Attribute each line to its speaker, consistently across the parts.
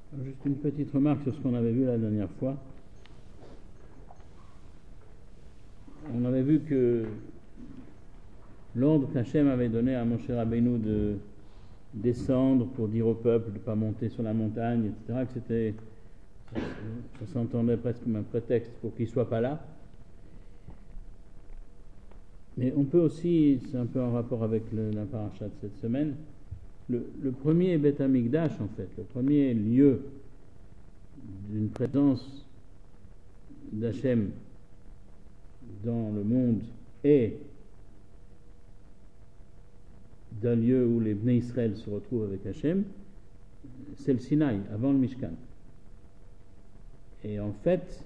Speaker 1: Juste une petite remarque sur ce qu'on avait vu la dernière fois. On avait vu que l'ordre qu'Hachem avait donné à Moshe Rabbeinu de descendre pour dire au peuple de ne pas monter sur la montagne, etc., que ça s'entendait presque comme un prétexte pour qu'il ne soit pas là. Mais on peut aussi, c'est un peu en rapport avec la paracha de cette semaine, le premier Beth Amikdash, en fait, le premier lieu d'une présence d'Hachem dans le monde et d'un lieu où les Bnei Israël se retrouvent avec Hachem, c'est le Sinaï, avant le Mishkan. Et en fait,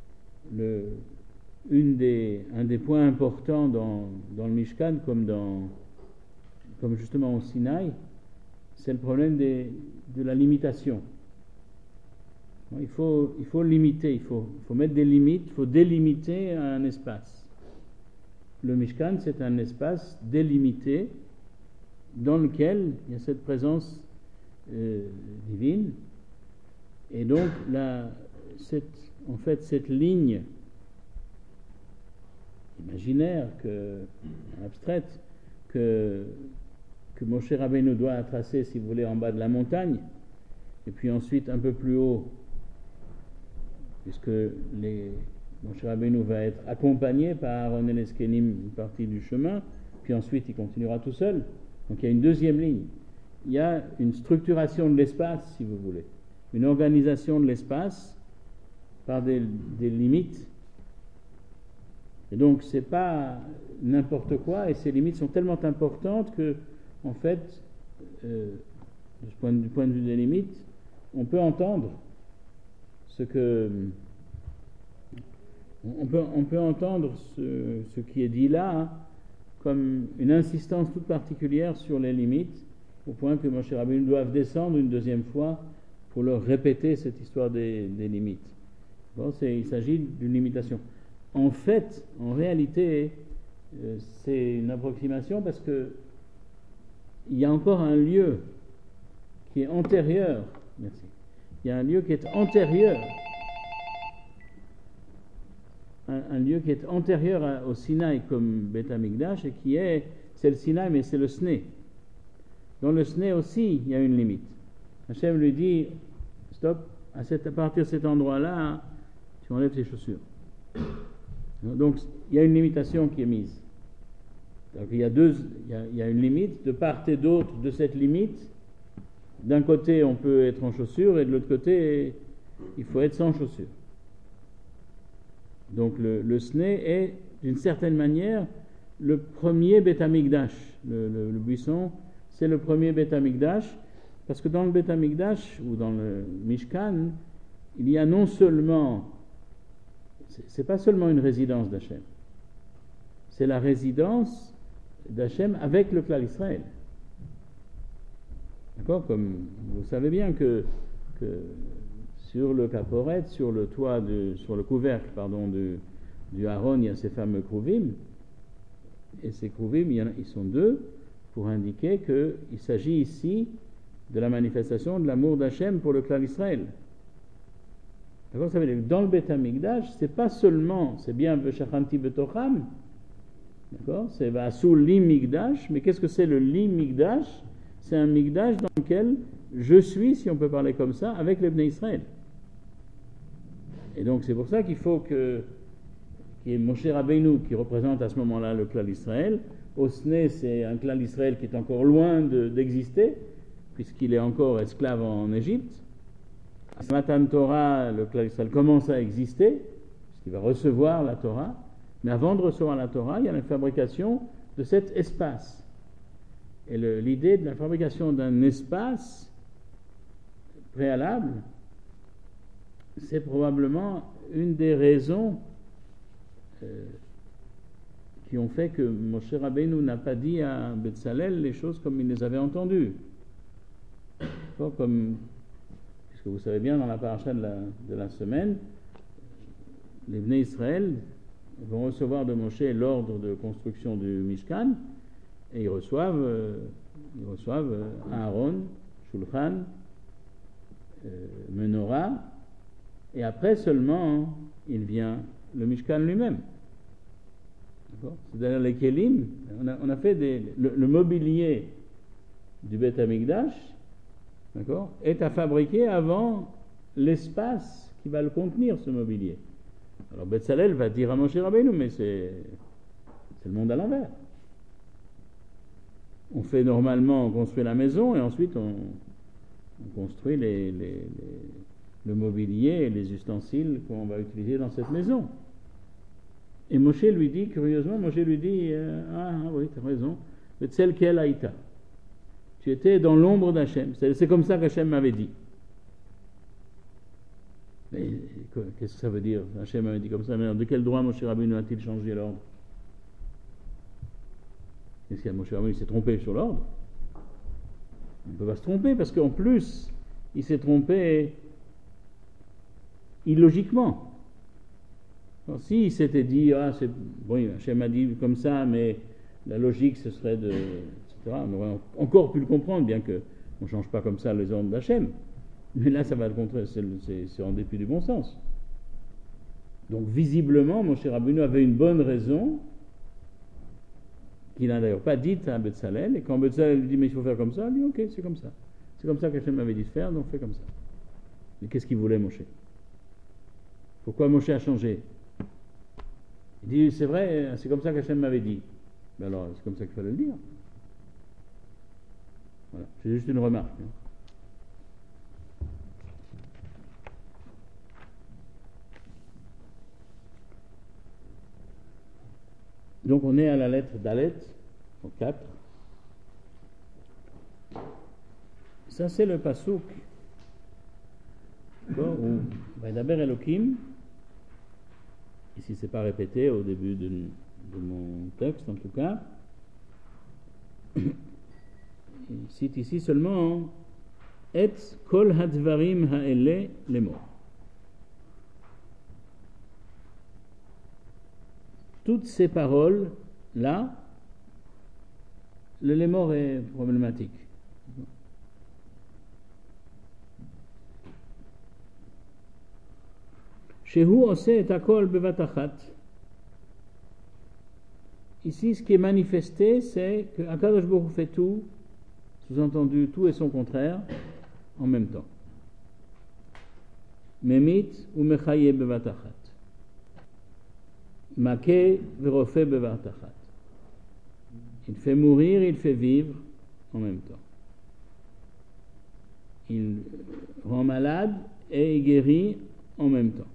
Speaker 1: un des points importants dans le Mishkan, comme justement au Sinaï, c'est le problème de la limitation. Il faut limiter, il faut mettre des limites, il faut délimiter un espace. Le Mishkan, c'est un espace délimité dans lequel il y a cette présence divine. Et donc, cette ligne imaginaire, abstraite, que Moshe Rabbeinu doit tracer, si vous voulez, en bas de la montagne, et puis ensuite un peu plus haut, puisque Moshe Rabbeinu va être accompagné par Aaron et Leskenim une partie du chemin, puis ensuite il continuera tout seul. Donc il y a une deuxième ligne. Il y a une structuration de l'espace, si vous voulez, une organisation de l'espace par des limites. Et donc c'est pas n'importe quoi, et ces limites sont tellement importantes que, en fait, du point de vue des limites, on peut entendre on peut entendre ce qui est dit là, comme une insistance toute particulière sur les limites, au point que Moshe Rabbeinu doivent descendre une deuxième fois pour leur répéter cette histoire des limites. Bon, il s'agit d'une limitation. En fait, en réalité, c'est une approximation parce que il y a encore un lieu qui est antérieur. Merci. Il y a un lieu qui est antérieur. Un lieu qui est antérieur au Sinaï comme Beth Amikdash, et c'est le Sinaï, mais c'est le Sné. Dans le Sné aussi, il y a une limite. Hachem lui dit, stop, à partir de cet endroit-là, tu enlèves tes chaussures. Donc, il y a une limitation qui est mise. Donc, il y a une limite, de part et d'autre de cette limite. D'un côté, on peut être en chaussures, et de l'autre côté, il faut être sans chaussures. Donc le Sné est, d'une certaine manière, le premier Beth Amikdash. Le buisson, c'est le premier Beth Amikdash, parce que dans le Beth Amikdash, ou dans le Mishkan, il y a non seulement, c'est pas seulement une résidence d'Hachem, c'est la résidence d'Hachem avec le Klal Israël. D'accord? Comme vous savez bien que sur le caporet, sur le couvercle, du Aaron, il y a ces fameux Kruvim, et ces Kruvim, ils sont deux, pour indiquer qu'il s'agit ici de la manifestation de l'amour d'Hachem pour le Klal Israël. D'accord? Ça veut dire que dans le Beth Amikdash, c'est pas seulement, c'est bien Veshachanti Betocham, d'accord? C'est Vasu Li Mikdash, mais qu'est-ce que c'est le Li Mikdash? C'est un Mikdash dans lequel je suis, si on peut parler comme ça, avec les Bnei Israël. Et donc c'est pour ça qu'il faut qu'il y ait Moshe Rabbeinu qui représente à ce moment-là le Klal Israël. Au Sné, c'est un Klal Israël qui est encore loin d'exister, puisqu'il est encore esclave en Égypte. À Matan Torah, le Klal Israël commence à exister, puisqu'il va recevoir la Torah. Mais avant de recevoir la Torah, il y a la fabrication de cet espace. Et l'idée de la fabrication d'un espace préalable, c'est probablement une des raisons qui ont fait que Moshe Rabbeinu n'a pas dit à Betzalel les choses comme il les avait entendues. Puisque vous savez bien, dans la paracha de la semaine, les Bnei Israël vont recevoir de Moshe l'ordre de construction du Mishkan, et ils reçoivent Aaron, Shulchan, menorah, et après seulement il vient le Mishkan lui-même. D'accord? C'est-à-dire les Kélim, on a fait le mobilier du Beth Amikdash, d'accord, est à fabriquer avant l'espace qui va le contenir, ce mobilier. Alors Betzalel va dire à Moshe Rabbeinu, mais c'est le monde à l'envers. On fait normalement, on construit la maison et ensuite on construit le mobilier et les ustensiles qu'on va utiliser dans cette maison. Et Moshe lui dit, curieusement, oui, tu as raison, Betzel Kel Haïta. Tu étais dans l'ombre d'Hachem. C'est comme ça qu'Hachem m'avait dit. Mais qu'est-ce que ça veut dire? Hachem m'avait dit comme ça. Mais de quel droit Moshe Rabbeinu a-t-il changé l'ordre? Est-ce qu'il y a Moshe Rabbeinu s'est trompé sur l'ordre? On ne peut pas se tromper parce qu'en plus, il s'est trompé illogiquement. Alors, s'il s'était dit, bon, Hachem a dit comme ça, mais la logique ce serait de... etc. On aurait encore pu le comprendre, bien qu'on ne change pas comme ça les ordres d'Hachem. Mais là, ça va le contraire, c'est en dépit du bon sens. Donc, visiblement, Moshe Rabbeinu avait une bonne raison, qu'il n'a d'ailleurs pas dite à Betzalel, et quand Betzalel lui dit, mais il faut faire comme ça, il dit, ok, c'est comme ça. C'est comme ça qu'Hachem m'avait dit de faire, donc fais comme ça. Mais qu'est-ce qu'il voulait, Moshe? Pourquoi Moshe a changé? Il dit, c'est vrai, c'est comme ça qu'Hachem m'avait dit. Ben alors, c'est comme ça qu'il fallait le dire. Voilà, c'est juste une remarque. Donc on est à la lettre Dalet, au 4. Ça c'est le pasouk où Vaidaber Elohim, ici c'est pas répété au début de mon texte en tout cas, il cite ici seulement Et kol hadvarim ha'ele lemo. Toutes ces paroles là, le lémor est problématique. Shehu oseh et akol bevatachat. Ici, ce qui est manifesté, c'est que Akadosh Baruch Hu fait tout, sous-entendu tout et son contraire, en même temps. Memit ou mechaye bevatachat. Maké verofé bevatachat. Il fait mourir, il fait vivre en même temps. Il rend malade et il guérit en même temps.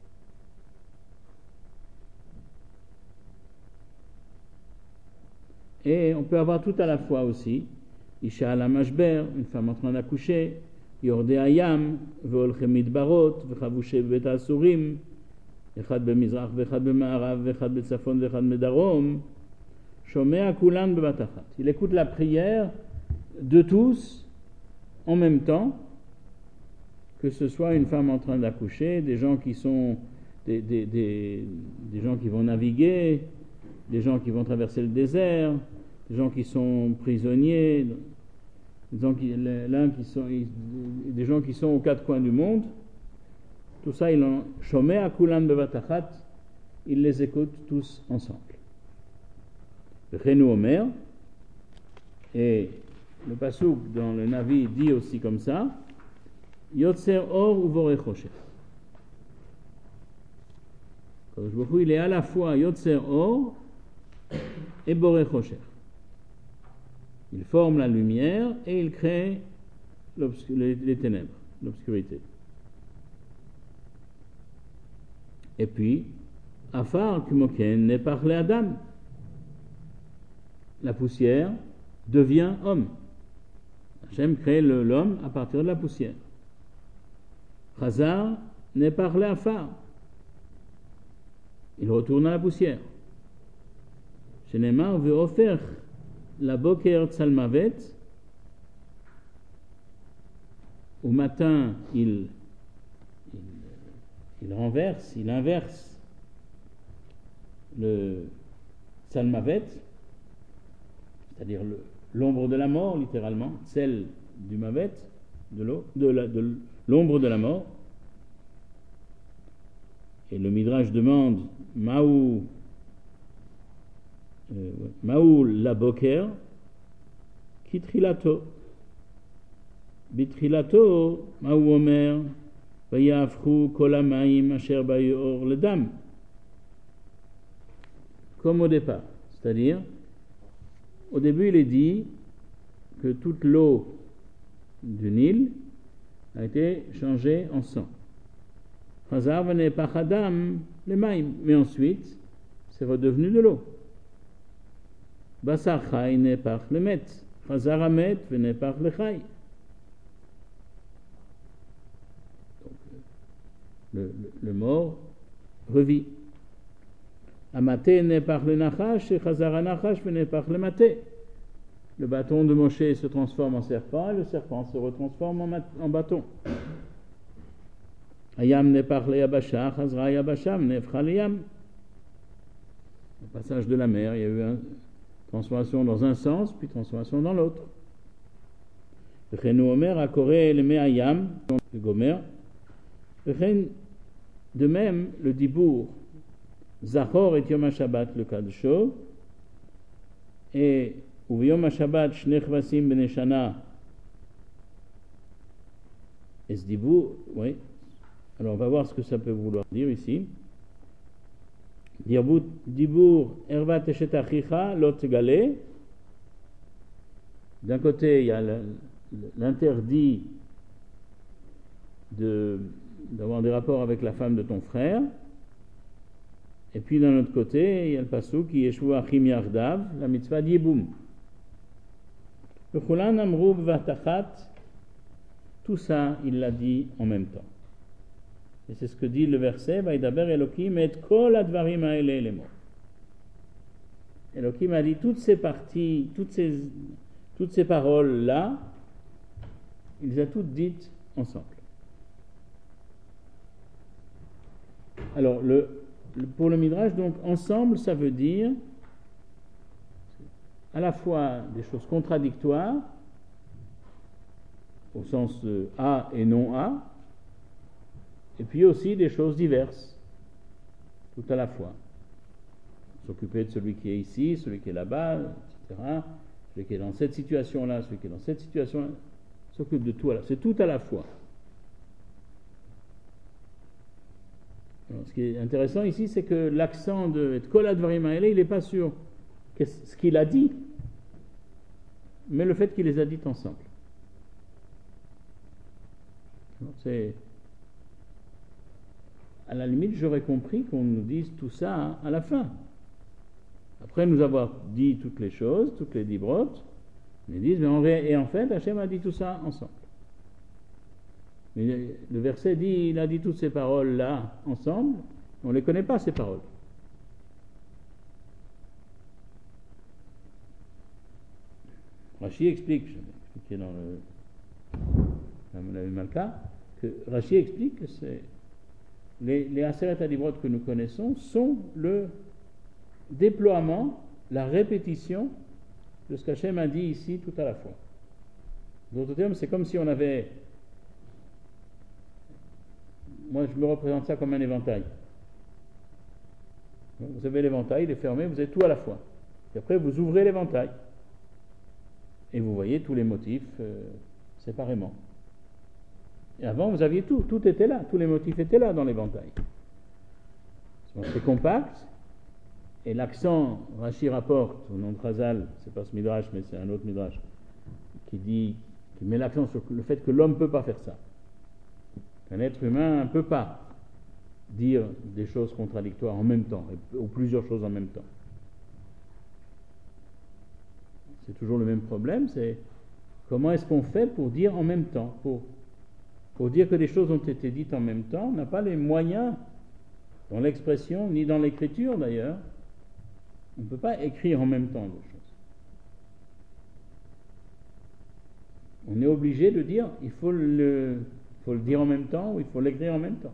Speaker 1: Et on peut avoir tout à la fois aussi. Isha ala mashber, une femme en train d'accoucher. Yordé ayam, veolchem midbarot, vechavushe bebet asurim, echad bemizrach, vechad bema'arav, vechad betzafon, vechad bedarom. Shomea kulan bebatachat. Il écoute la prière de tous en même temps, que ce soit une femme en train d'accoucher, des gens qui sont des gens qui vont naviguer, des gens qui vont traverser le désert, des gens qui sont prisonniers, des gens qui sont aux quatre coins du monde. Tout ça, il les écoute tous ensemble. Renou Omer, et le pasouk dans le Navi dit aussi comme ça, Yotzer or ou vorech chosher. Il est à la fois Yotzer or et borech chosher. Il forme la lumière et il crée les ténèbres, l'obscurité. Et puis, Afar kumoken n'est parlé Adam. La poussière devient homme. Hachem crée l'homme à partir de la poussière. Chazar n'est parlé Afar. Il retourne à la poussière. Shenemar veut offrir la boker tzalmavet. Au matin, il inverse le tzalmavet, c'est-à-dire l'ombre de la mort, littéralement, celle du mavet, de l'ombre de la mort. Et le Midrash demande Maou la boker kitrilato. Bitrilato Maou Omer Vayafru Kolamaim Asher Bayor le Dam. Comme au départ. C'est-à-dire, au début, il est dit que toute l'eau du Nil a été changée en sang. Chazar venait par Adam, les maïm. Mais ensuite, c'est redevenu de l'eau. Basar Chai n'est par le Met. Chazar Amet venait par le Chai. Donc, le mort revit. Amaté n'est par le Nachash et Chazar Nachash venait par le Maté. Le bâton de Moshe se transforme en serpent et le serpent se retransforme en bâton. Ayam n'est par le Yabasha, Chazra Yabasham n'est par le Yam. Au passage de la mer, il y a eu une transformation dans un sens, puis transformation dans l'autre. Le Chenou Omer a coré le Me'ayam, le Gomer. De même, le Dibour, Zachor et Yom HaShabbat le Kadsho, et ou Yom HaShabbat Shnei Chvasim Beneshana, et ce Dibour, oui. Alors on va voir ce que ça peut vouloir dire ici. Dibour Ervat Eshet Achicha Lot Gale. D'un côté, il y a l'interdit d'avoir des rapports avec la femme de ton frère. Et puis d'un autre côté, il y a le pasuk qui Yeshu Achim Yardav, la mitzvah d'Yiboum. Le Chulan Amrou Vatachat, tout ça, il l'a dit en même temps. Et c'est ce que dit le verset, Vaidaber Elohim et kol advarim haele les mots. Elohim a dit toutes ces parties, toutes ces paroles-là, il les a toutes dites ensemble. Alors, pour le Midrash, donc, ensemble, ça veut dire à la fois des choses contradictoires, au sens de A et non A, et puis aussi des choses diverses, tout à la fois. S'occuper de celui qui est ici, celui qui est là-bas, etc. Celui qui est dans cette situation-là, celui qui est dans cette situation-là, s'occupe de tout. C'est tout à la fois. Alors, ce qui est intéressant ici, c'est que l'accent de Kol Advarim Haele, il n'est pas sur ce qu'il a dit, mais le fait qu'il les a dites ensemble. Alors, c'est à la limite, j'aurais compris qu'on nous dise tout ça à la fin. Après nous avoir dit toutes les choses, toutes les dibrotes, ils disent, mais en fait, Hachem a dit tout ça ensemble. Mais le verset dit, il a dit toutes ces paroles-là ensemble, on ne les connaît pas, ces paroles. Rashi explique, je vais expliquer dans le Malka, que Rashi explique que c'est les Aseret Adibrot que nous connaissons sont le déploiement, la répétition de ce qu'Hachem a dit ici tout à la fois. D'autres termes, c'est comme si on avait... Moi, je me représente ça comme un éventail. Vous avez l'éventail, il est fermé, vous avez tout à la fois. Et après, vous ouvrez l'éventail. Et vous voyez tous les motifs séparément. Et avant, vous aviez tout était là, tous les motifs étaient là dans l'éventail. C'est compact, et l'accent, Rashi rapporte, au nom de Chazal, c'est pas ce Midrash, mais c'est un autre Midrash, qui met l'accent sur le fait que l'homme ne peut pas faire ça. Qu'un être humain ne peut pas dire des choses contradictoires en même temps, ou plusieurs choses en même temps. C'est toujours le même problème, c'est comment est-ce qu'on fait pour dire en même temps, pour dire que des choses ont été dites en même temps, on n'a pas les moyens dans l'expression, ni dans l'écriture d'ailleurs. On ne peut pas écrire en même temps des choses. On est obligé de dire, il faut le dire en même temps, ou il faut l'écrire en même temps.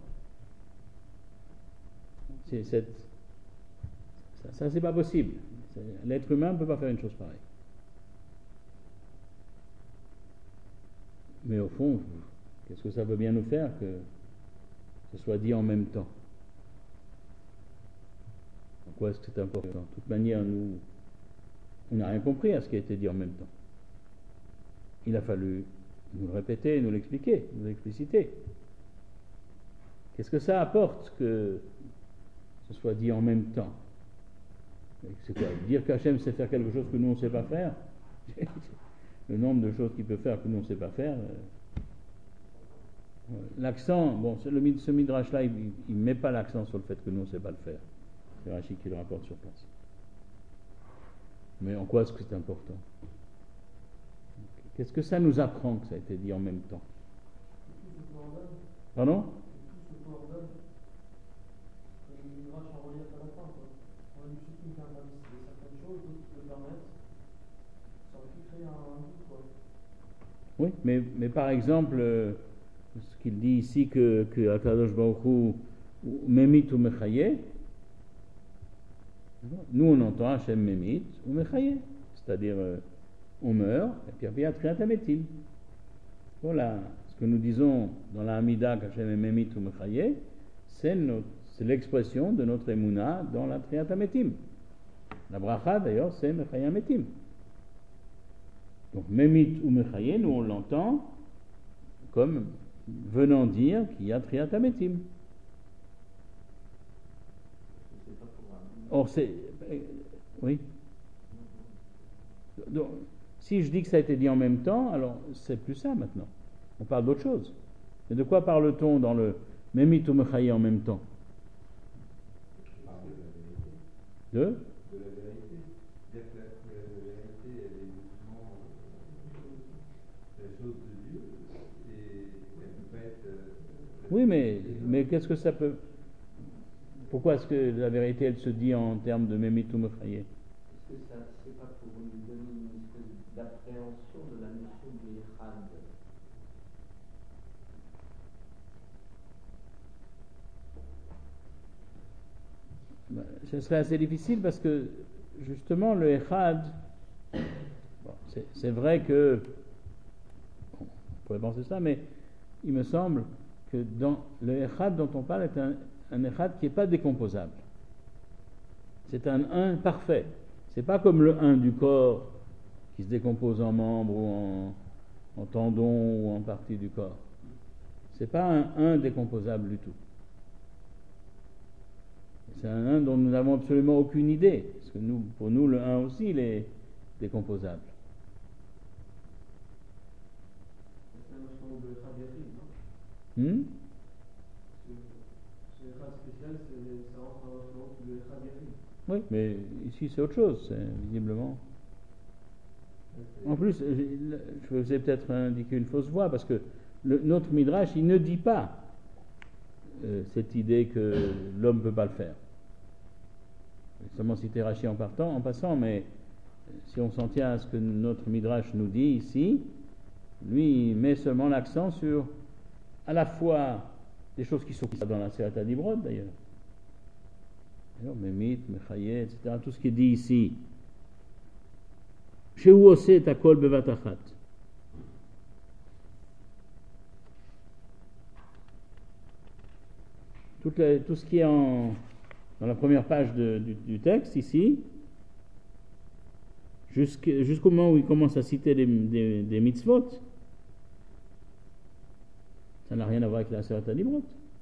Speaker 1: Ça, c'est pas possible. L'être humain ne peut pas faire une chose pareille. Mais au fond, qu'est-ce que ça veut bien nous faire que ce soit dit en même temps? En quoi est-ce que c'est important? De toute manière, on n'a rien compris à ce qui a été dit en même temps. Il a fallu nous le répéter, nous l'expliquer, nous l'expliciter. Qu'est-ce que ça apporte que ce soit dit en même temps? C'est quoi? Dire qu'Hachem sait faire quelque chose que nous on ne sait pas faire? Le nombre de choses qu'il peut faire que nous on ne sait pas faire. L'accent, bon, ce midrash-là, il ne met pas l'accent sur le fait que nous on ne sait pas le faire. C'est Rashi qui le rapporte sur place. Mais en quoi est-ce que c'est important? Qu'est-ce que ça nous apprend que ça a été dit en même temps? Pardon? Oui, mais par exemple, ce qu'il dit ici que Akadosh Baruch Hu Memit ou Mechaye, nous on entend Hachem Memit ou Mechaye, c'est-à-dire on meurt et puis après il y a Triat Hametim. Voilà, ce que nous disons dans la Hamida qu'Hachem est Memit ou Mechaye, c'est l'expression de notre Emouna dans la Triat Hametim. La bracha d'ailleurs c'est Mechaye Hametim. Donc Memit ou Mechaye, nous on l'entend comme venant dire qu'il y a Triat Hametim. Or c'est... Oui. Donc, si je dis que ça a été dit en même temps, alors c'est plus ça maintenant. On parle d'autre chose. Mais de quoi parle-t-on dans le Memit ou Mechaye en même temps? De la vérité. Dire que la vérité, elle est justement la chose de Dieu et elle ne peut pas être... Oui, mais qu'est-ce que ça peut... Pourquoi est-ce que la vérité, elle se dit en termes de Memit ou Mechaye?
Speaker 2: Est-ce que ça, c'est pas pour nous donner une espèce d'appréhension de la notion de Echad?
Speaker 1: Ce serait assez difficile parce que justement le Echad, bon, c'est vrai que bon, on pourrait penser ça, mais il me semble que dans le Echad dont on parle est un Echad qui n'est pas décomposable. C'est un 1 parfait. C'est pas comme le 1 du corps qui se décompose en membres ou en tendons ou en parties du corps. C'est pas un 1 décomposable du tout. C'est un 1 dont nous n'avons absolument aucune idée. Parce que pour nous, le 1 aussi, il est décomposable.
Speaker 2: C'est la notion de Echad Yachid, non? Ce Echad spécial, ça rentre dans la notion de Echad Yachid.
Speaker 1: Oui, mais ici c'est autre chose, visiblement. En plus, je vous ai peut-être indiqué une fausse voie, parce que notre Midrash, il ne dit pas cette idée que l'homme ne peut pas le faire. J'ai seulement cité Rashi en passant, mais si on s'en tient à ce que notre Midrash nous dit ici, lui, il met seulement l'accent sur à la fois des choses qui sont dans la Serat HaDibrot d'ailleurs. Memit, Mechaye, etc. Tout ce qui est dit ici. Chez où osé ta kol bevatachat. Tout ce qui est dans la première page du texte ici, jusqu'au moment où il commence à citer des mitzvot, ça n'a rien à voir avec la Serat HaDibrot.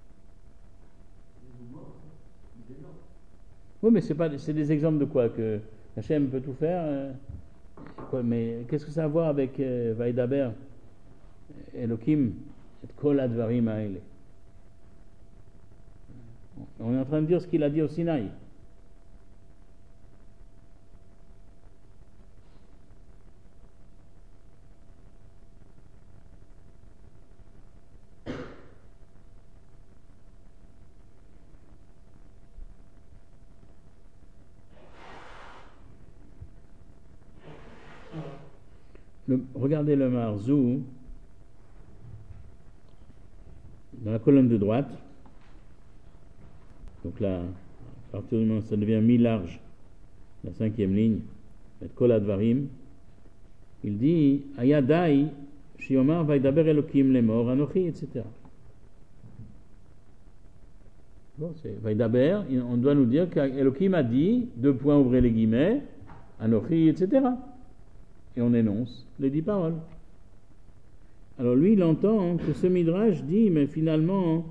Speaker 1: Oui, mais c'est des exemples de quoi? Que Hachem peut tout faire mais qu'est-ce que ça a à voir avec Vaidaber, Elohim, et Kol Advarim Haele? On est en train de dire ce qu'il a dit au Sinaï. Regardez le Marzou dans la colonne de droite. Donc là, à partir du moment où ça devient mi-large, la 5e ligne, Kol Advarim, il dit Ayadai Shiomar Vaidaber Elokim Lemor Anochi, etc. Bon, c'est Vaidaber, on doit nous dire qu'Elokim a dit, deux points, ouvrez les guillemets, Anochi, etc. Et on énonce les 10 paroles. Alors lui, il entend que ce Midrash dit, mais finalement,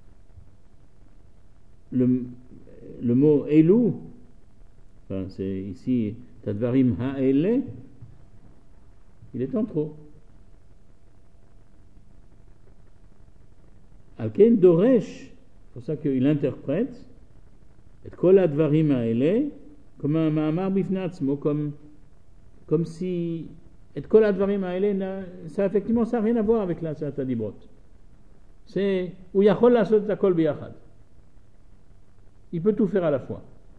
Speaker 1: le mot Elu, enfin, c'est ici, Tadvarim Ha'ele, il est en trop. Alken Doresh, c'est pour ça qu'il interprète, et Kol Advarim Ha'ele, comme un Ma'amar Bifnatzmo, comme si et Kol Advarim Ha'ele, ça effectivement ça n'a rien à voir avec la Sata Dibrot. C'est où Yachol Lasot Akol Biyachad. Il peut tout faire à la fois.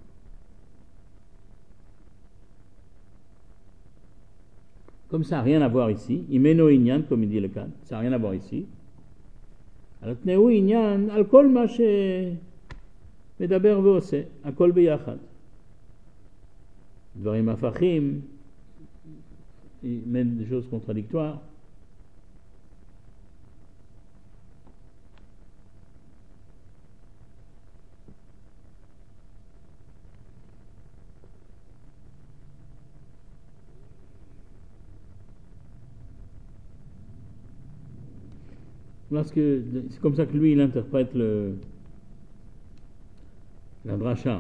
Speaker 1: Comme ça n'a rien à voir ici, Imeno Inyan, comme il dit le cas, ça n'a rien à voir ici. Alors Tneu Inyan, Al Kol Ma She Medaber Veose, Akol Biyachad. Dvarim Afachim, il mène des choses contradictoires. C'est comme ça que lui il interprète la dracha.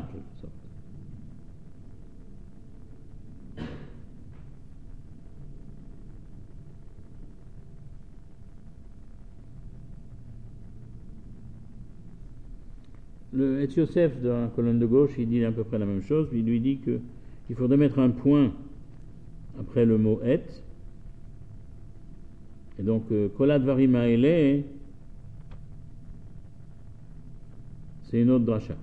Speaker 1: Le Et Yosef dans la colonne de gauche, il dit à peu près la même chose. Il lui dit qu'il faudrait mettre un point après le mot Et. Et donc, Kol Advarim Ha'ele, c'est une autre dracha.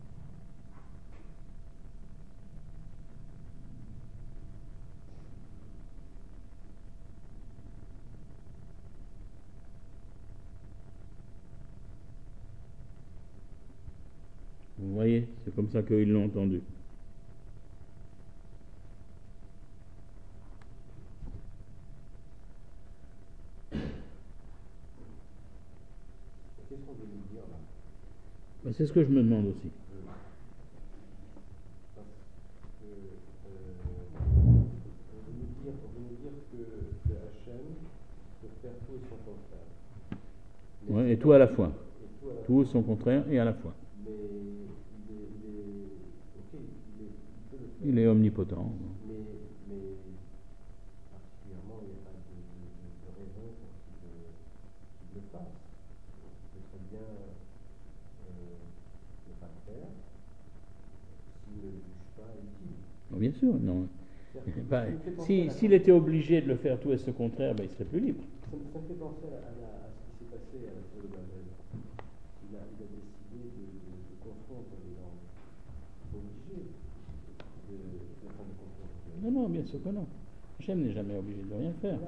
Speaker 1: Vous voyez, c'est comme ça qu'ils l'ont entendu.
Speaker 2: Qu'est-ce qu'on veut lui dire là?
Speaker 1: Ben, c'est ce que je me demande aussi.
Speaker 2: Parce que on veut nous dire que Hachem peut faire tout et son contraire.
Speaker 1: Ouais, et tout à la fois. Tout son contraire et à la fois.
Speaker 2: Mais
Speaker 1: il est omnipotent.
Speaker 2: Mais particulièrement, il n'y a pas de raison pour qu'il le fasse. Il peut très bien ne pas le faire s'il ne le juge pas utile.
Speaker 1: Bien sûr, non. S'il était obligé de le faire tout et ce contraire, ben, il serait plus libre.
Speaker 2: Ça me fait penser à ce qui s'est passé à la Tour de Babel. Il a décidé de confondre les langues. Obligé de confondre.
Speaker 1: Non, bien sûr que non. Hachem n'est jamais obligé de rien faire.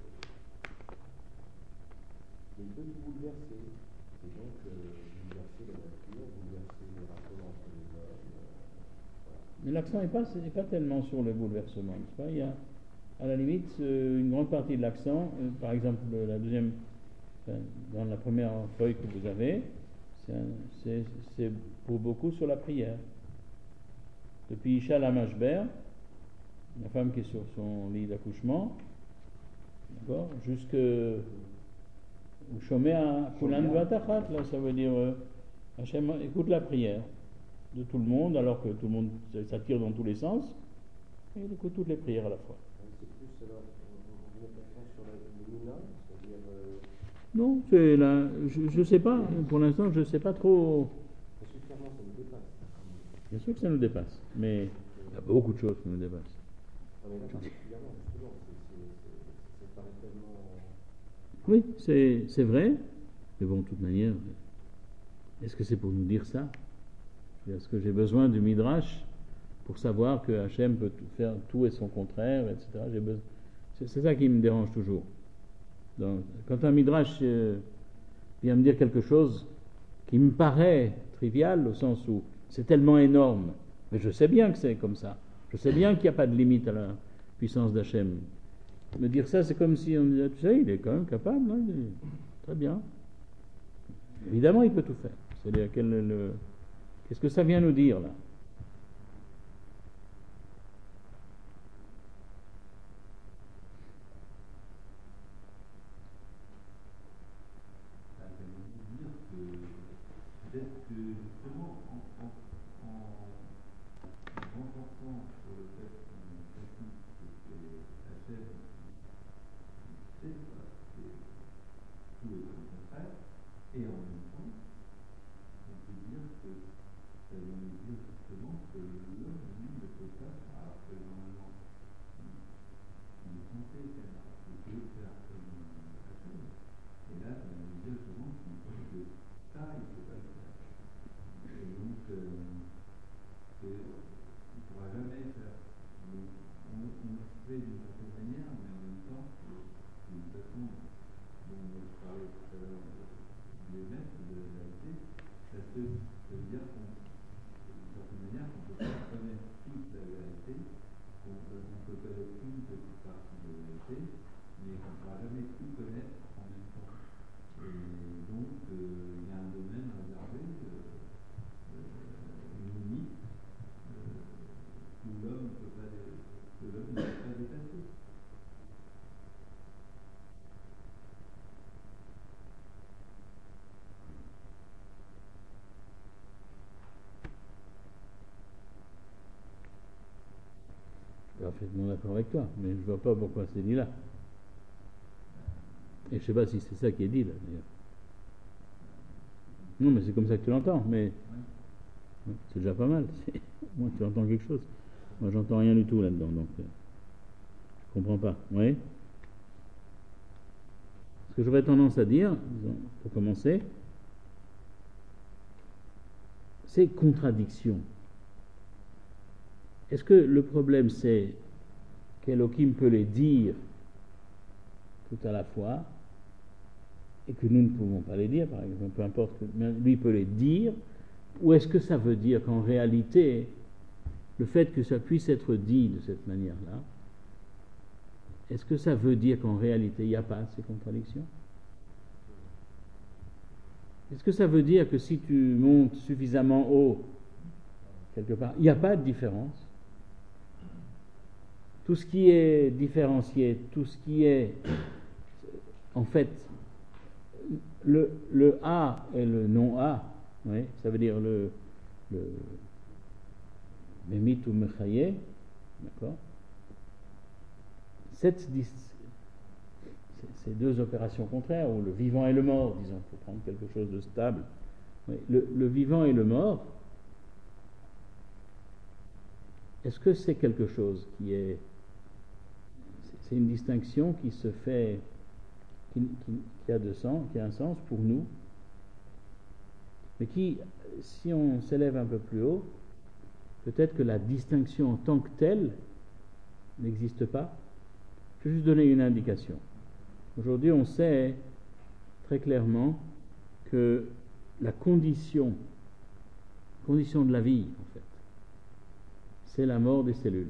Speaker 2: Mais il peut tout bouleverser. Et donc, bouleverser la nature, bouleverser les rapports entre les hommes. Voilà.
Speaker 1: Mais l'accent n'est pas tellement sur le bouleversement. Il y a, à la limite, une grande partie de l'accent, par exemple, la deuxième, dans la première feuille que vous avez, c'est pour beaucoup sur la prière. Depuis Isha Lamashber, la femme qui est sur son lit d'accouchement, d'accord, jusque Shomea Kulan Vatachat, là ça veut dire Hachem écoute la prière de tout le monde, alors que tout le monde s'attire dans tous les sens, et il écoute toutes les prières à la fois.
Speaker 2: C'est plus alors, on met l'accent sur le Mina, c'est-à-dire.
Speaker 1: Non, c'est là, je sais pas, pour l'instant je sais pas trop.
Speaker 2: Parce que clairement ça nous dépasse.
Speaker 1: Bien sûr que ça nous dépasse, mais il y a beaucoup de choses qui nous dépassent.
Speaker 2: Non, mais là, particulièrement, justement, ça paraît tellement.
Speaker 1: Oui, c'est vrai, mais bon, de toute manière, est-ce que c'est pour nous dire ça? Est-ce que j'ai besoin du Midrash pour savoir que Hachem peut faire tout et son contraire, etc. C'est ça qui me dérange toujours. Donc, quand un Midrash vient me dire quelque chose qui me paraît trivial, au sens où c'est tellement énorme, mais je sais bien que c'est comme ça. Je sais bien qu'il n'y a pas de limite à la puissance d'Hachem. Me dire ça, c'est comme si on disait, tu sais, il est quand même capable, hein, il est très bien. Évidemment, il peut tout faire. C'est-à-dire, qu'est-ce que ça vient nous dire, là?
Speaker 3: Peut-être que justement, en renforçant sur le fait qu'on précise que c'est Hachem qui sait, voilà, que tout est au contraire, et en même temps, on peut dire que ça veut nous dire justement que l'homme, lui, ne peut pas, alors que normalement, il est censé faire, il peut faire comme Hachem, et là, ça veut nous dire justement que ça, il ne peut pas le faire. Et donc, il ne pourra jamais faire. On fait d'une certaine manière, mais en même temps, d'une façon dont je parlais tout à l'heure du maître, de la vérité, ça veut dire qu'on, d'une certaine manière, qu'on ne peut pas connaître toute la vérité, qu'on peut connaître une petite partie de la vérité, mais qu'on ne pourra jamais tout connaître en même temps. Et donc, il y a un domaine réservé, une limite, où l'homme ne peut pas dépasser.
Speaker 1: Je suis parfaitement d'accord avec toi, mais je ne vois pas pourquoi c'est dit là. Et je ne sais pas si c'est ça qui est dit là, d'ailleurs. Non, mais c'est comme ça que tu l'entends, mais c'est déjà pas mal. Moi, tu entends quelque chose. Moi, j'entends rien du tout là-dedans, donc je comprends pas. Oui. Ce que j'aurais tendance à dire, disons, pour commencer, c'est contradiction. Est-ce que le problème c'est qu'Elohim peut les dire tout à la fois et que nous ne pouvons pas les dire, par exemple, peu importe, mais lui peut les dire, ou est-ce que ça veut dire qu'en réalité, le fait que ça puisse être dit de cette manière-là, est-ce que ça veut dire qu'en réalité, il n'y a pas ces contradictions? Est-ce que ça veut dire que si tu montes suffisamment haut, quelque part, il n'y a pas de différence? Tout ce qui est différencié, tout ce qui est, en fait, le A et le non-A, oui, ça veut dire le Memit ou Mechaye, d'accord? Ces deux opérations contraires, ou le vivant et le mort, disons, pour prendre quelque chose de stable. Oui, le vivant et le mort, est-ce que c'est quelque chose qui est... C'est une distinction qui se fait, qui a un sens pour nous, mais qui, si on s'élève un peu plus haut, peut-être que la distinction en tant que telle n'existe pas. Je vais juste donner une indication. Aujourd'hui, on sait très clairement que la condition de la vie, en fait, c'est la mort des cellules.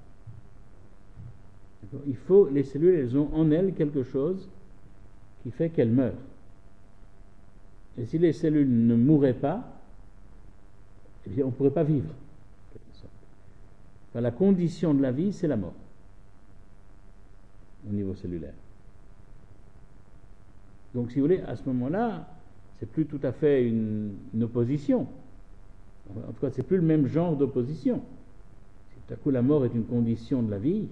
Speaker 1: Les cellules, elles ont en elles quelque chose qui fait qu'elles meurent. Et si les cellules ne mourraient pas, eh bien, on ne pourrait pas vivre. Enfin, la condition de la vie, c'est la mort, au niveau cellulaire. Donc, si vous voulez, à ce moment-là, c'est plus tout à fait une opposition. En tout cas, c'est plus le même genre d'opposition. Si tout à coup la mort est une condition de la vie,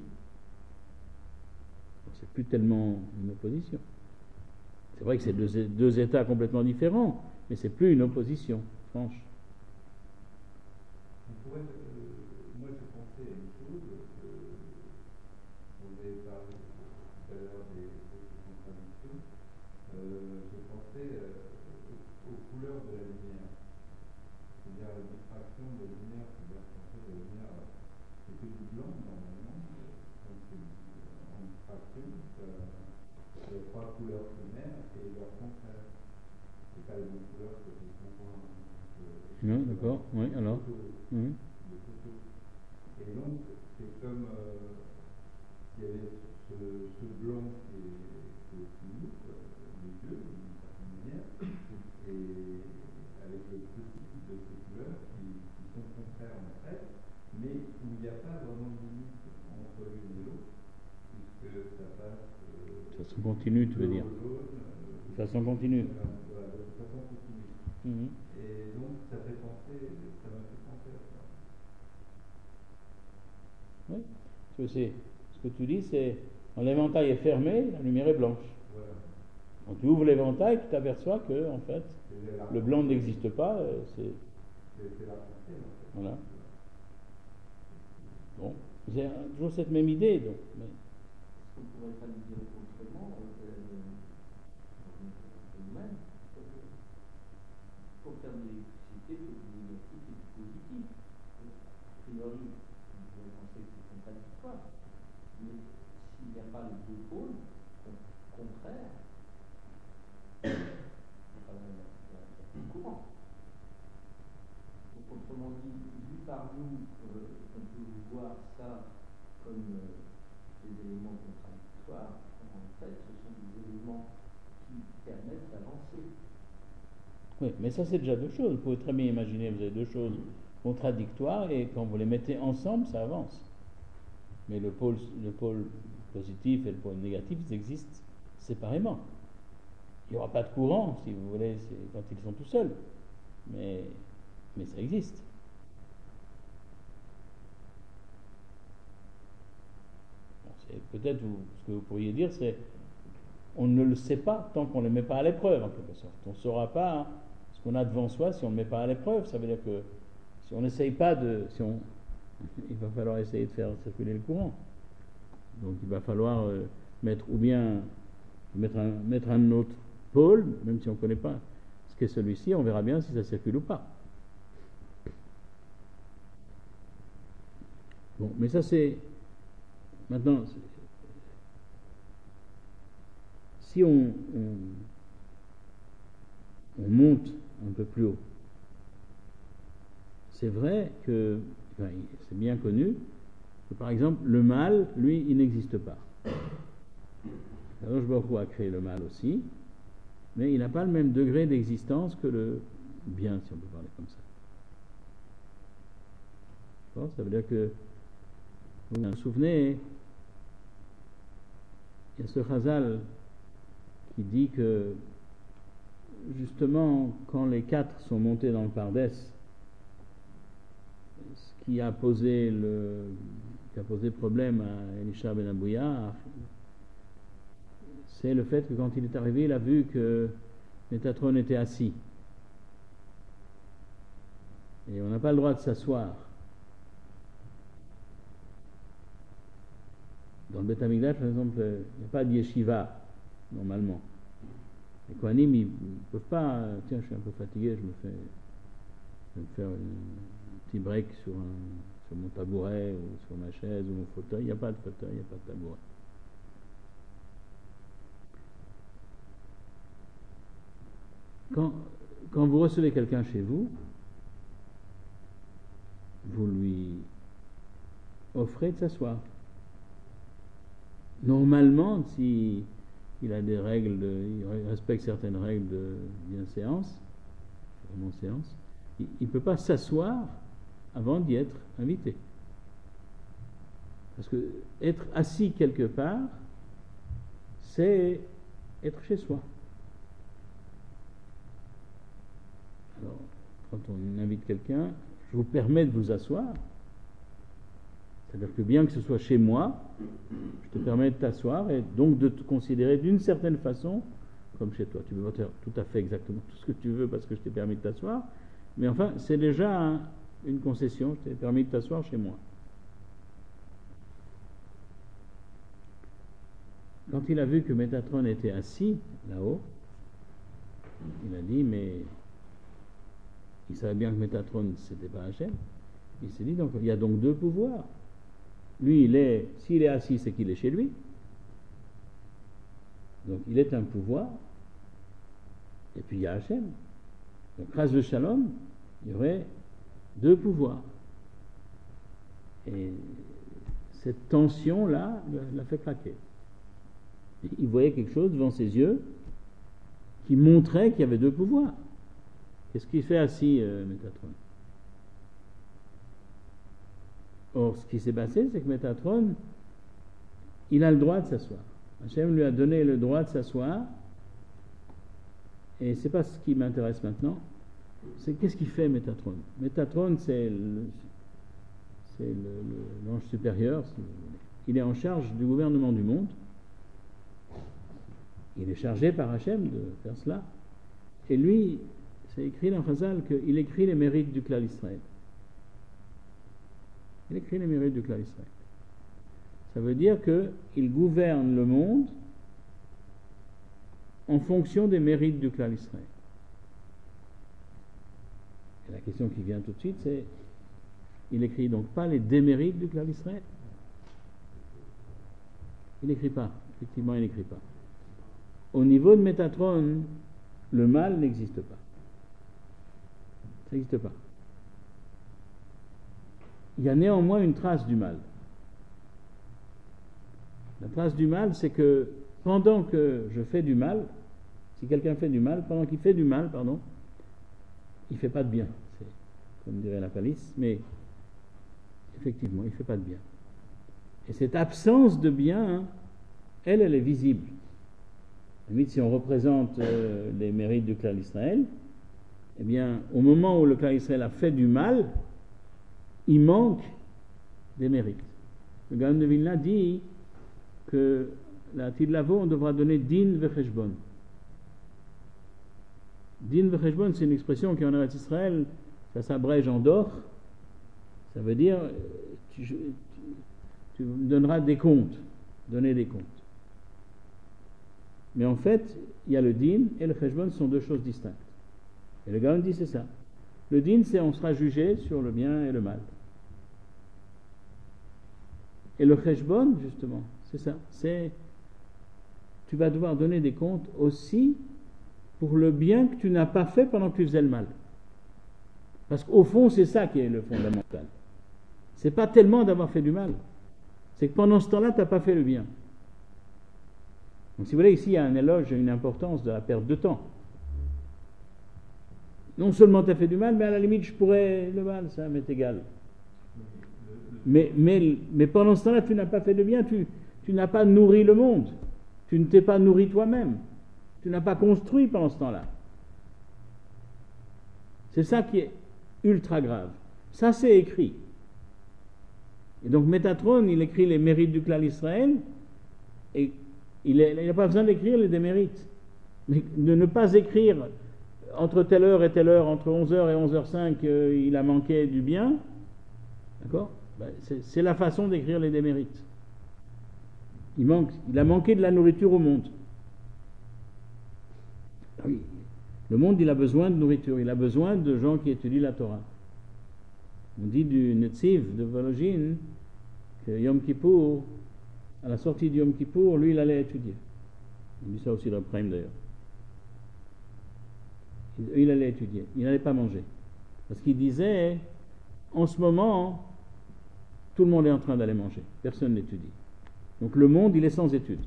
Speaker 1: c'est plus tellement une opposition. C'est vrai que c'est deux états complètement différents, mais c'est plus une opposition franche.
Speaker 3: Moi, je pensais à une chose, vous avez parlé tout à l'heure des contradictions, je pensais aux couleurs de la lumière, c'est-à-dire la diffraction de la lumière, c'est-à-dire qu'en fait la lumière, c'est que du blanc normalement, donc c'est en diffraction, il y a trois couleurs primaires et leur contraire. C'est pas les mêmes couleurs que les compoints.
Speaker 1: Non, d'accord, oui, alors.
Speaker 3: Et donc, c'est comme s'il y avait ce blanc qui est fini, les yeux, d'une certaine manière, et avec le petit type de ces couleurs qui sont contraires en fait, mais où il n'y a pas vraiment de limite entre l'une et l'autre, puisque ça passe.
Speaker 1: De façon continue, tu veux dire. De façon continue.
Speaker 3: Voilà, de façon continue. Et donc ça m'a fait penser à ça.
Speaker 1: Oui, tu sais, ce que tu dis, c'est quand l'éventail est fermé, la lumière est blanche.
Speaker 3: Voilà.
Speaker 1: Quand tu ouvres l'éventail, tu t'aperçois que, en fait, le blanc n'existe pas. C'est
Speaker 3: la pensée, en fait.
Speaker 1: Voilà. Bon, j'ai toujours cette même idée, donc. Mais...
Speaker 2: Est-ce qu'on ne pourrait pas le dire autrement nous-mêmes pour faire de l'électricité, il faut du négatif et du positif. A priori, on pourrait penser que c'est contradictoire. Mais s'il n'y a pas les deux pôles contraires, il n'y a pas de courant. Donc, autrement dit, vu par nous, on peut voir ça comme des éléments contradictoires. En fait, ce sont des éléments qui permettent d'avancer.
Speaker 1: Oui, mais ça c'est déjà deux choses. Vous pouvez très bien imaginer, vous avez deux choses contradictoires et quand vous les mettez ensemble, ça avance. Mais le pôle positif et le pôle négatif, ils existent séparément. Il n'y aura pas de courant, si vous voulez, quand ils sont tout seuls. Mais ça existe. Bon, peut-être ce que vous pourriez dire, c'est on ne le sait pas tant qu'on ne le met pas à l'épreuve, en quelque sorte. On ne saura pas ce qu'on a devant soi si on ne le met pas à l'épreuve. Ça veut dire que si on n'essaye pas il va falloir essayer de faire circuler le courant. Donc il va falloir mettre un autre pôle, même si on ne connaît pas ce qu'est celui-ci, on verra bien si ça circule ou pas. Bon, mais ça c'est... Maintenant, si on monte un peu plus haut, c'est vrai que, c'est bien connu, que par exemple, le mal, lui, il n'existe pas. Kadosh Baruch Hu a créé le mal aussi, mais il n'a pas le même degré d'existence que le bien, si on peut parler comme ça. Bon, ça veut dire que, vous vous souvenez, il y a ce Chazal qui dit que justement quand les quatre sont montés dans le Pardès, ce qui a posé problème à Elisha ben Abouya, c'est le fait que quand il est arrivé, il a vu que Métatron était assis. Et on n'a pas le droit de s'asseoir. Dans le Beth Amikdash, par exemple, il n'y a pas de yeshiva, normalement. Les Kohanim, ils ne peuvent pas, tiens, je suis un peu fatigué, je vais me faire un petit break sur mon tabouret, ou sur ma chaise, ou mon fauteuil. Il n'y a pas de fauteuil, il n'y a pas de tabouret. Quand vous recevez quelqu'un chez vous, vous lui offrez de s'asseoir. Normalement, si il a des règles, il respecte certaines règles de bienséance, il ne peut pas s'asseoir avant d'y être invité. Parce que être assis quelque part, c'est être chez soi. Alors, quand on invite quelqu'un, je vous permets de vous asseoir. C'est-à-dire que bien que ce soit chez moi, je te permets de t'asseoir et donc de te considérer d'une certaine façon comme chez toi. Tu peux pas faire tout à fait exactement tout ce que tu veux parce que je t'ai permis de t'asseoir, mais enfin, c'est déjà une concession, je t'ai permis de t'asseoir chez moi. Quand il a vu que Métatron était assis là-haut, il a dit, mais il savait bien que Métatron, c'était pas Hachem. Il s'est dit, donc, il y a donc deux pouvoirs. Lui, s'il est assis, c'est qu'il est chez lui. Donc, il est un pouvoir. Et puis, il y a Hachem. Donc, grâce au Shalom, il y aurait deux pouvoirs. Et cette tension-là l'a fait craquer. Il voyait quelque chose devant ses yeux qui montrait qu'il y avait deux pouvoirs. Qu'est-ce qu'il fait assis, Métatron? Or, ce qui s'est passé, c'est que Métatron, il a le droit de s'asseoir. Hachem lui a donné le droit de s'asseoir, et c'est pas ce qui m'intéresse maintenant. C'est qu'est-ce qu'il fait, Métatron? Métatron, c'est l'ange supérieur, si vous voulez. Il est en charge du gouvernement du monde. Il est chargé par Hachem de faire cela. Et lui, c'est écrit dans Chazal qu'il écrit les mérites du Klal Israël. Il écrit les mérites du Klal Israël. Ça veut dire qu'il gouverne le monde en fonction des mérites du Klal Israël. Et la question qui vient tout de suite, c'est il écrit donc pas les démérites du Klal Israël. Il n'écrit pas. Effectivement, il n'écrit pas. Au niveau de Métatron, le mal n'existe pas. Ça n'existe pas. Il y a néanmoins une trace du mal. La trace du mal, c'est que pendant que je fais du mal, si quelqu'un fait du mal, pendant qu'il fait du mal, il ne fait pas de bien. C'est comme dirait la palisse, mais effectivement, il ne fait pas de bien. Et cette absence de bien, elle est visible. Limite, si on représente les mérites du Klal Israël, eh bien, au moment où le Klal Israël a fait du mal, il manque des mérites. Le Gaon de Vilna dit que la Tidlavo, on devra donner din vecheshbon. Din vecheshbon, c'est une expression qui en Eretz Israël, ça s'abrège en dor. Ça veut dire tu me donneras des comptes, donner des comptes. Mais en fait, il y a le din et le cheshbon sont deux choses distinctes. Et le Gaon dit c'est ça. Le din, c'est on sera jugé sur le bien et le mal. Et le cheshbon, justement, c'est ça. C'est tu vas devoir donner des comptes aussi pour le bien que tu n'as pas fait pendant que tu faisais le mal. Parce qu'au fond, c'est ça qui est le fondamental. C'est pas tellement d'avoir fait du mal. C'est que pendant ce temps-là, tu n'as pas fait le bien. Donc si vous voulez, ici, il y a un éloge, une importance de la perte de temps. Non seulement tu as fait du mal, mais à la limite, je pourrais le mal, ça m'est égal. Mais pendant ce temps-là, tu n'as pas fait de bien, tu n'as pas nourri le monde. Tu ne t'es pas nourri toi-même. Tu n'as pas construit pendant ce temps-là. C'est ça qui est ultra grave. Ça, c'est écrit. Et donc Métatron, il écrit les mérites du Klal Israël, et il n'a pas besoin d'écrire les démérites. Mais de ne pas écrire entre telle heure et telle heure, entre 11h et 11h05, il a manqué du bien, d'accord? C'est la façon d'écrire les démérites. Il a manqué de la nourriture au monde. Oui. Le monde, il a besoin de nourriture, il a besoin de gens qui étudient la Torah. On dit du Netziv de Vologine que Yom Kippour, à la sortie de Yom Kippour, lui, il allait étudier. On dit ça aussi dans le Prime d'ailleurs. Il allait étudier, il n'allait pas manger. Parce qu'il disait, en ce moment, tout le monde est en train d'aller manger, personne n'étudie. Donc le monde, il est sans études.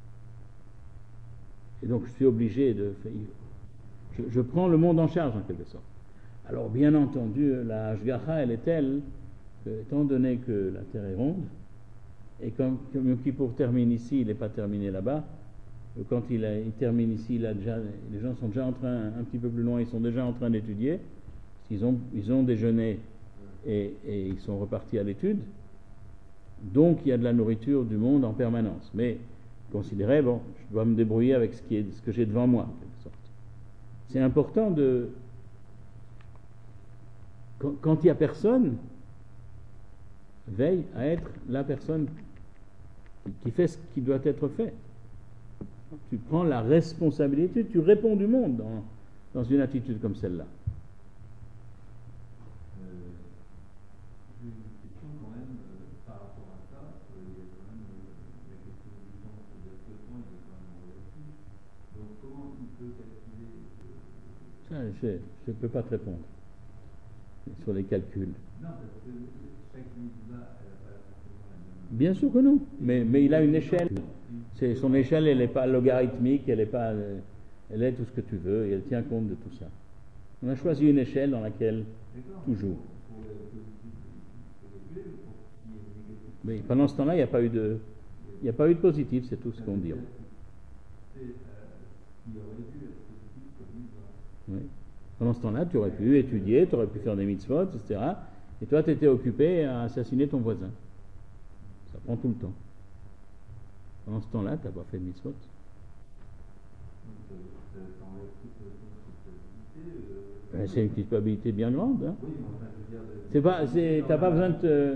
Speaker 1: Et donc je suis obligé je prends le monde en charge en quelque sorte. Alors bien entendu, la Hashgacha, elle est telle que, étant donné que la Terre est ronde, et comme Yom Kippour termine ici, il n'est pas terminé là-bas, quand il termine ici, les gens sont déjà en train, un petit peu plus loin, ils sont déjà en train d'étudier, ils ont déjeuné et ils sont repartis à l'étude. Donc il y a de la nourriture du monde en permanence. Mais considérez, je dois me débrouiller avec ce que j'ai devant moi, en quelque sorte. C'est important quand il n'y a personne, veille à être la personne qui fait ce qui doit être fait. Tu prends la responsabilité, tu réponds du monde dans une attitude comme celle-là.
Speaker 3: J'ai une question quand même par rapport à ça. Il y a quand même la question du temps, c'est-à-dire que le temps il est quand même relatif. Donc comment il peut calculer
Speaker 1: Ça, je ne peux pas te répondre sur les calculs.
Speaker 3: Non, parce que chaque mitzvah, elle n'a pas forcément la même
Speaker 1: Bien sûr que non, mais il a une échelle. Son échelle, elle n'est pas logarithmique, elle est tout ce que tu veux, et elle tient compte de tout ça. On a choisi une échelle dans laquelle tout joue. Mais pendant ce temps-là, il n'y a pas eu de positif, c'est tout ce qu'on dit. Oui. Pendant ce temps-là, tu aurais pu étudier, tu aurais pu faire des mitzvot, etc. Et toi, tu étais occupé à assassiner ton voisin. Ça prend tout le temps. Pendant ce temps-là, tu n'as pas fait de mitzvot. C'est une culpabilité bien grande. Hein. T'as pas besoin de te...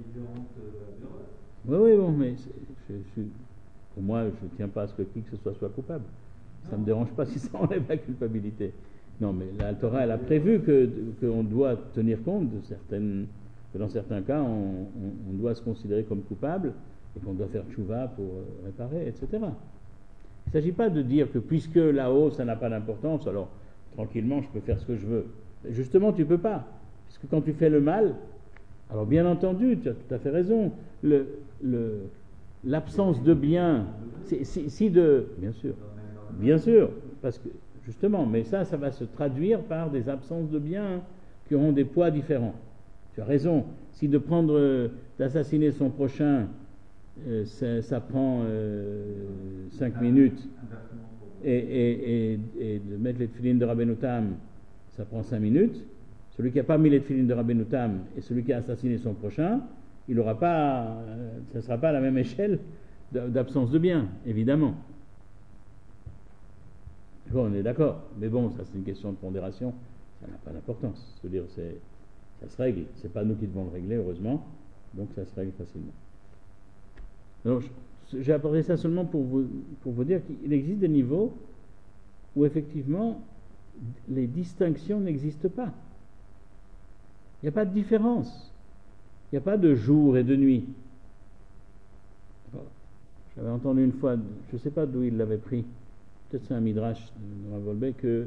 Speaker 1: Oui, bon, mais pour moi, je ne tiens pas à ce que qui que ce soit coupable. Ça ne me dérange pas si ça enlève la culpabilité. Non, mais la Torah, elle a prévu qu'on doit tenir compte que dans certains cas, on doit se considérer comme coupable et qu'on doit faire tchouva pour réparer, etc. Il ne s'agit pas de dire que puisque là-haut, ça n'a pas d'importance, alors tranquillement, je peux faire ce que je veux. Justement, tu ne peux pas. Puisque quand tu fais le mal, alors bien entendu, tu as tout à fait raison, l'absence de bien, bien sûr, parce que justement, mais ça va se traduire par des absences de bien qui auront des poids différents. Tu as raison, si d'assassiner son prochain, ça prend 5 minutes, et de mettre les tefilines de Rabbeinu Tam, ça prend 5 minutes, celui qui n'a pas mis les tefilines de Rabbeinu Tam et celui qui a assassiné son prochain, ça ne sera pas à la même échelle d'absence de bien, évidemment. Bon, on est d'accord, mais bon, ça c'est une question de pondération, ça n'a pas d'importance. C'est-à-dire, ça se règle, c'est pas nous qui devons le régler, heureusement, donc ça se règle facilement. Alors, j'ai apporté ça seulement pour vous dire qu'il existe des niveaux où effectivement les distinctions n'existent pas. Il n'y a pas de différence. Il n'y a pas de jour et de nuit. J'avais entendu une fois, je ne sais pas d'où il l'avait pris, peut-être c'est un midrash de Rav Wolbe, que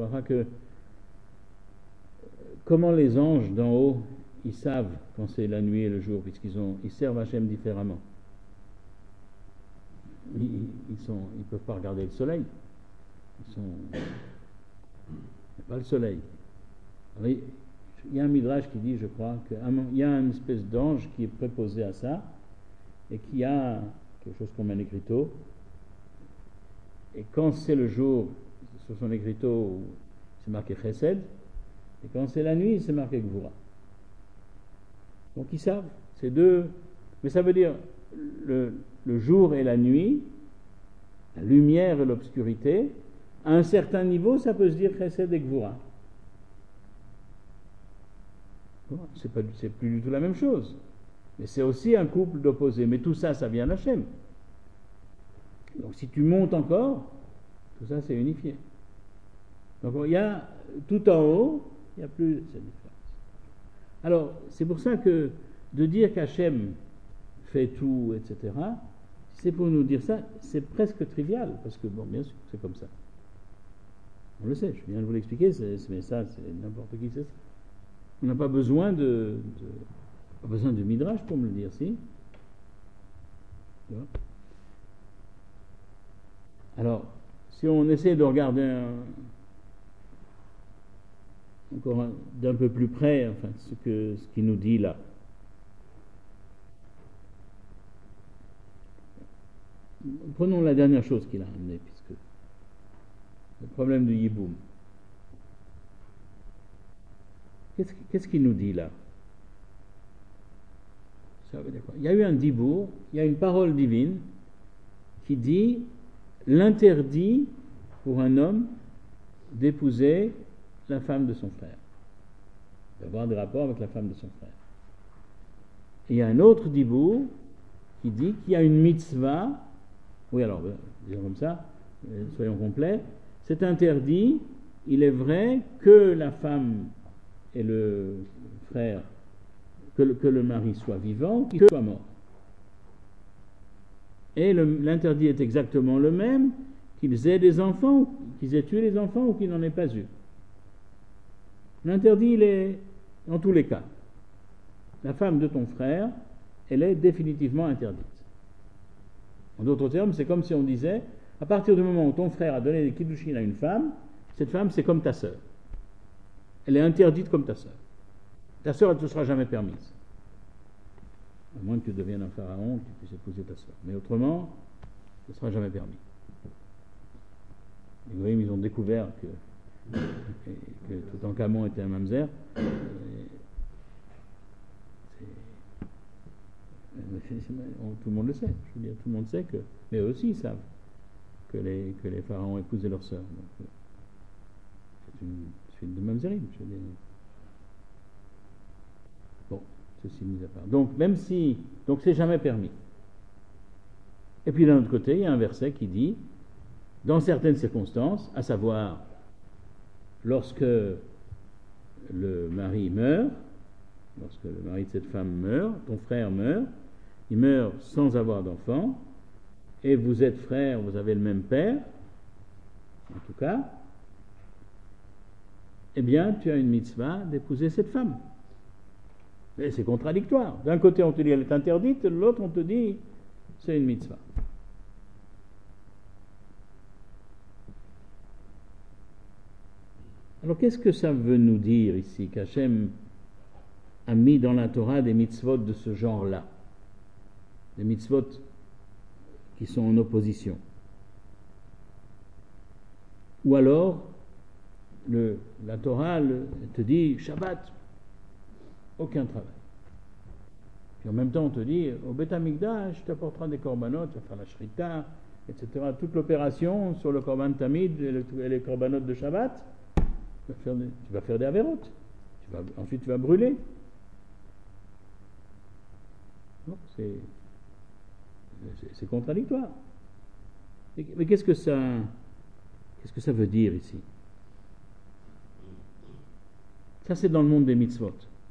Speaker 1: comment les anges d'en haut, ils savent quand c'est la nuit et le jour, puisqu'ils servent Hachem différemment. Ils peuvent pas regarder le soleil. Il n'y a pas le soleil. Alors, il y a un midrash qui dit, je crois, qu'il y a une espèce d'ange qui est préposé à ça et qui a quelque chose comme un écriteau. Et quand c'est le jour, sur son écriteau, c'est marqué Chesed, et quand c'est la nuit, c'est marqué Gvura. Donc ils savent, c'est deux. Mais ça veut dire le jour et la nuit, la lumière et l'obscurité, à un certain niveau, ça peut se dire Chesed et Gvura. C'est plus du tout la même chose. Mais c'est aussi un couple d'opposés. Mais tout ça, ça vient d'Hachem. Donc si tu montes encore, tout ça c'est unifié. Donc il y a tout en haut, il n'y a plus cette différence. Alors c'est pour ça que de dire qu'Hachem fait tout, etc., c'est pour nous dire ça, c'est presque trivial, parce que bon, bien sûr, c'est comme ça. On le sait, je viens de vous l'expliquer, mais ça, c'est n'importe qui sait ça. On n'a pas besoin de midrash pour me le dire, si. Alors, si on essaie de regarder encore d'un peu plus près, enfin, ce qu'il nous dit là. Prenons la dernière chose qu'il a amenée, puisque le problème du Yiboum. Qu'est-ce qu'il nous dit là? Ça veut dire quoi? Il y a eu un dibour, il y a une parole divine qui dit l'interdit pour un homme d'épouser la femme de son frère, d'avoir des rapports avec la femme de son frère. Et il y a un autre dibour qui dit qu'il y a une mitzvah, oui alors, disons comme ça, soyons complets, c'est interdit, il est vrai que la femme et le frère, que le mari soit vivant, qu'il soit mort. Et l'interdit est exactement le même, qu'ils aient des enfants, qu'ils aient tué les enfants ou qu'ils n'en aient pas eu. L'interdit, il est dans tous les cas. La femme de ton frère, elle est définitivement interdite. En d'autres termes, c'est comme si on disait, à partir du moment où ton frère a donné des kiddushin à une femme, cette femme c'est comme ta sœur. Elle est interdite comme ta sœur. Ta sœur, elle ne te sera jamais permise. À moins que tu deviennes un pharaon, que tu puisses épouser ta sœur. Mais autrement, ce ne sera jamais permis. Les goïms, ils ont découvert que Toutankhamon était un mamzer. Tout le monde le sait. Je veux dire, tout le monde sait que, mais eux aussi ils savent que les pharaons épousaient leurs sœurs. Donc, c'est une suite de mamzerim. Je veux dire. Bon, ceci mis à part. Donc, même si, donc c'est jamais permis. Et puis d'un autre côté, il y a un verset qui dit, dans certaines circonstances, à savoir lorsque le mari meurt, lorsque le mari de cette femme meurt, ton frère meurt, il meurt sans avoir d'enfant, et vous êtes frères, vous avez le même père, en tout cas, eh bien, tu as une mitzvah d'épouser cette femme. Mais c'est contradictoire. D'un côté, on te dit elle est interdite, de l'autre, on te dit c'est une mitzvah. Alors, qu'est-ce que ça veut nous dire ici, qu'Hachem a mis dans la Torah des mitzvot de ce genre-là, des mitzvot qui sont en opposition? Ou alors, la Torah te dit Shabbat, aucun travail. Puis en même temps, on te dit au Beth Amikdash, tu apporteras des korbanot, tu vas faire la shrita, etc. Toute l'opération sur le korban tamid et les korbanot de Shabbat, tu vas faire des avérotes. Ensuite, tu vas brûler. Non, c'est contradictoire. Mais qu'est-ce que ça veut dire ici? Ça, c'est dans le monde des mitzvot.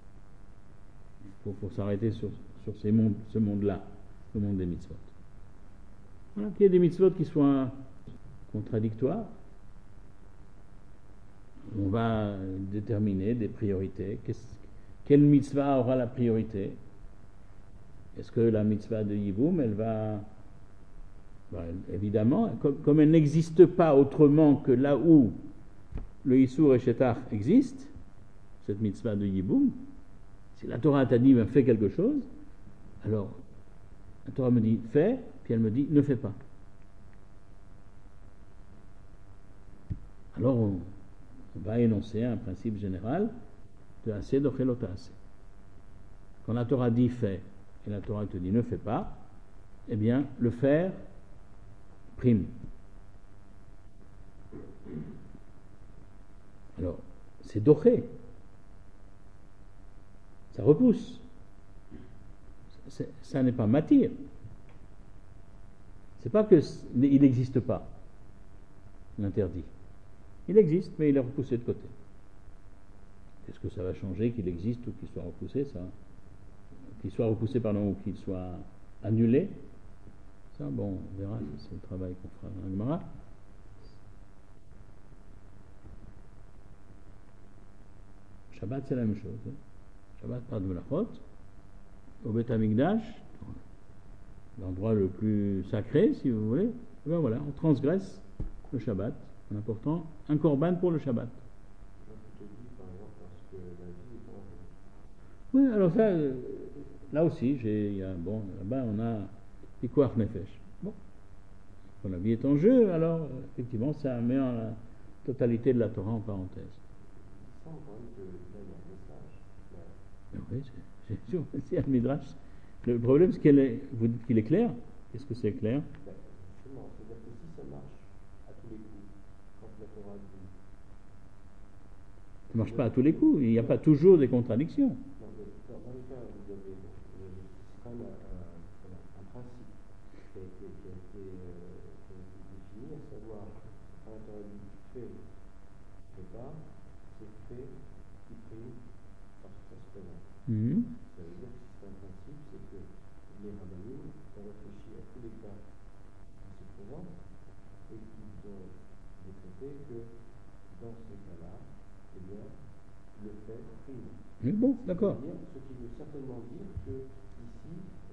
Speaker 1: Il faut s'arrêter sur ce monde-là, le monde des mitzvot. Voilà, qu'il y ait des mitzvot qui soient contradictoires. On va déterminer des priorités. Quelle mitzvah aura la priorité? Est-ce que la mitzvah de Yiboum, elle va... évidemment, comme elle n'existe pas autrement que là où le Issour et Shetach existe, cette mitzvah de Yiboum, si la Torah t'a dit, fais quelque chose, alors la Torah me dit, fais, puis elle me dit, ne fais pas. Alors on va énoncer un principe général de assez d'ochelota assez. Quand la Torah dit fais et la Torah te dit ne fais pas, eh bien le faire prime. Alors c'est doché, ça repousse, ça n'est pas matir. C'est pas que il n'existe pas l'interdit. Il existe, mais il est repoussé de côté. Est-ce que ça va changer qu'il existe ou qu'il soit repoussé, ça? Qu'il soit repoussé, ou qu'il soit annulé? Ça, bon, on verra, c'est le travail qu'on fera dans la Gemara. Shabbat, c'est la même chose. Shabbat, pas de melachot. Au Beth Amikdash, l'endroit le plus sacré, si vous voulez, et ben voilà, on transgresse le Shabbat. En apportant un korban pour le Shabbat. Oui, alors ça, là aussi, là-bas on a Pikuach Nefesh. Bon, quand la vie est en jeu, alors effectivement, ça met la totalité de la Torah en parenthèse. Oui, c'est sûr, c'est un midrash. Le problème, c'est vous dites qu'il est clair. Qu'est-ce que c'est clair?
Speaker 2: C'est-à-dire que si ça marche à tous les coups, quand la Torah dit...
Speaker 1: Ça ne marche pas à tous les coups, il n'y a pas toujours des contradictions.
Speaker 2: Dans le cas où vous avez... c'est quand même un principe qui a été défini, à savoir, quand la Torah dit fait, fait pas, c'est fait qui prime parce que ça se présente. Ça veut dire que c'est un principe, c'est que les rabbinim ont réfléchi à tous les cas qui se présentent et qu'ils ont décrété que dans ces cas-là, eh bien, le fait prime.
Speaker 1: Mais bon, d'accord.
Speaker 2: Ce qui veut certainement dire que ici,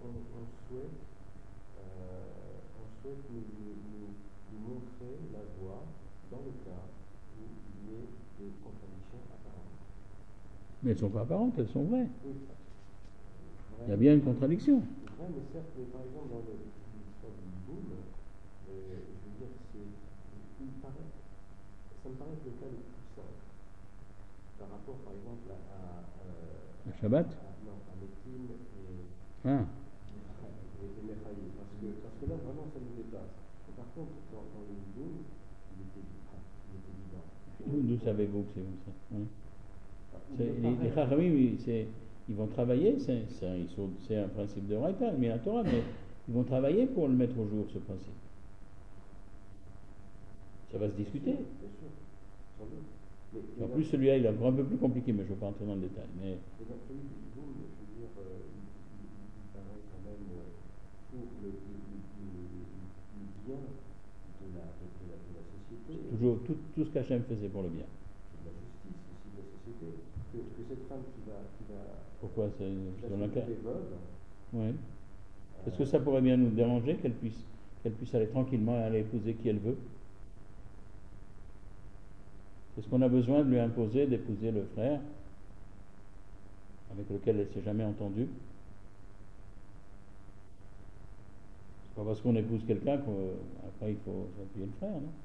Speaker 4: souhaite nous montrer la voie dans le cas où il y ait des contradictions apparentes.
Speaker 1: Mais elles ne sont pas apparentes, elles sont vraies.
Speaker 4: Oui.
Speaker 1: Il y a bien une contradiction.
Speaker 4: Vrai, mais certes, mais par exemple, dans l'histoire du boom, je veux dire, ça me paraît le cas le plus simple. Par rapport, par exemple,
Speaker 1: Le Shabbat
Speaker 4: à Métim et
Speaker 1: Ah,
Speaker 4: Mechaï. Parce que là, vraiment, ça nous dépasse. Et par contre, dans le boom, il était évident.
Speaker 1: d'où savez-vous que c'est comme ça hein? Les
Speaker 4: Pareil.
Speaker 1: Chachamim, ils vont travailler, c'est un principe de Raïta, mais la Torah, mais ils vont travailler pour le mettre au jour, ce principe. Ça va se discuter.
Speaker 4: Bien sûr, sans doute.
Speaker 1: En plus, celui-là, il est un peu plus compliqué, mais je ne vais pas entrer dans le détail. Mais
Speaker 4: dans celui du boom, je veux dire, il paraît quand même pour le bien de la société.
Speaker 1: toujours, tout ce qu'Hachem faisait pour le bien.
Speaker 4: De la justice aussi de la société. Que cette femme qui va
Speaker 1: Pourquoi c'est dans le cas
Speaker 4: veuve,
Speaker 1: Oui. Est-ce que ça pourrait bien nous déranger qu'elle puisse aller tranquillement et aller épouser qui elle veut? Est-ce qu'on a besoin de lui imposer d'épouser le frère avec lequel elle ne s'est jamais entendue? C'est pas parce qu'on épouse quelqu'un qu'après il faut s'appuyer le frère, non?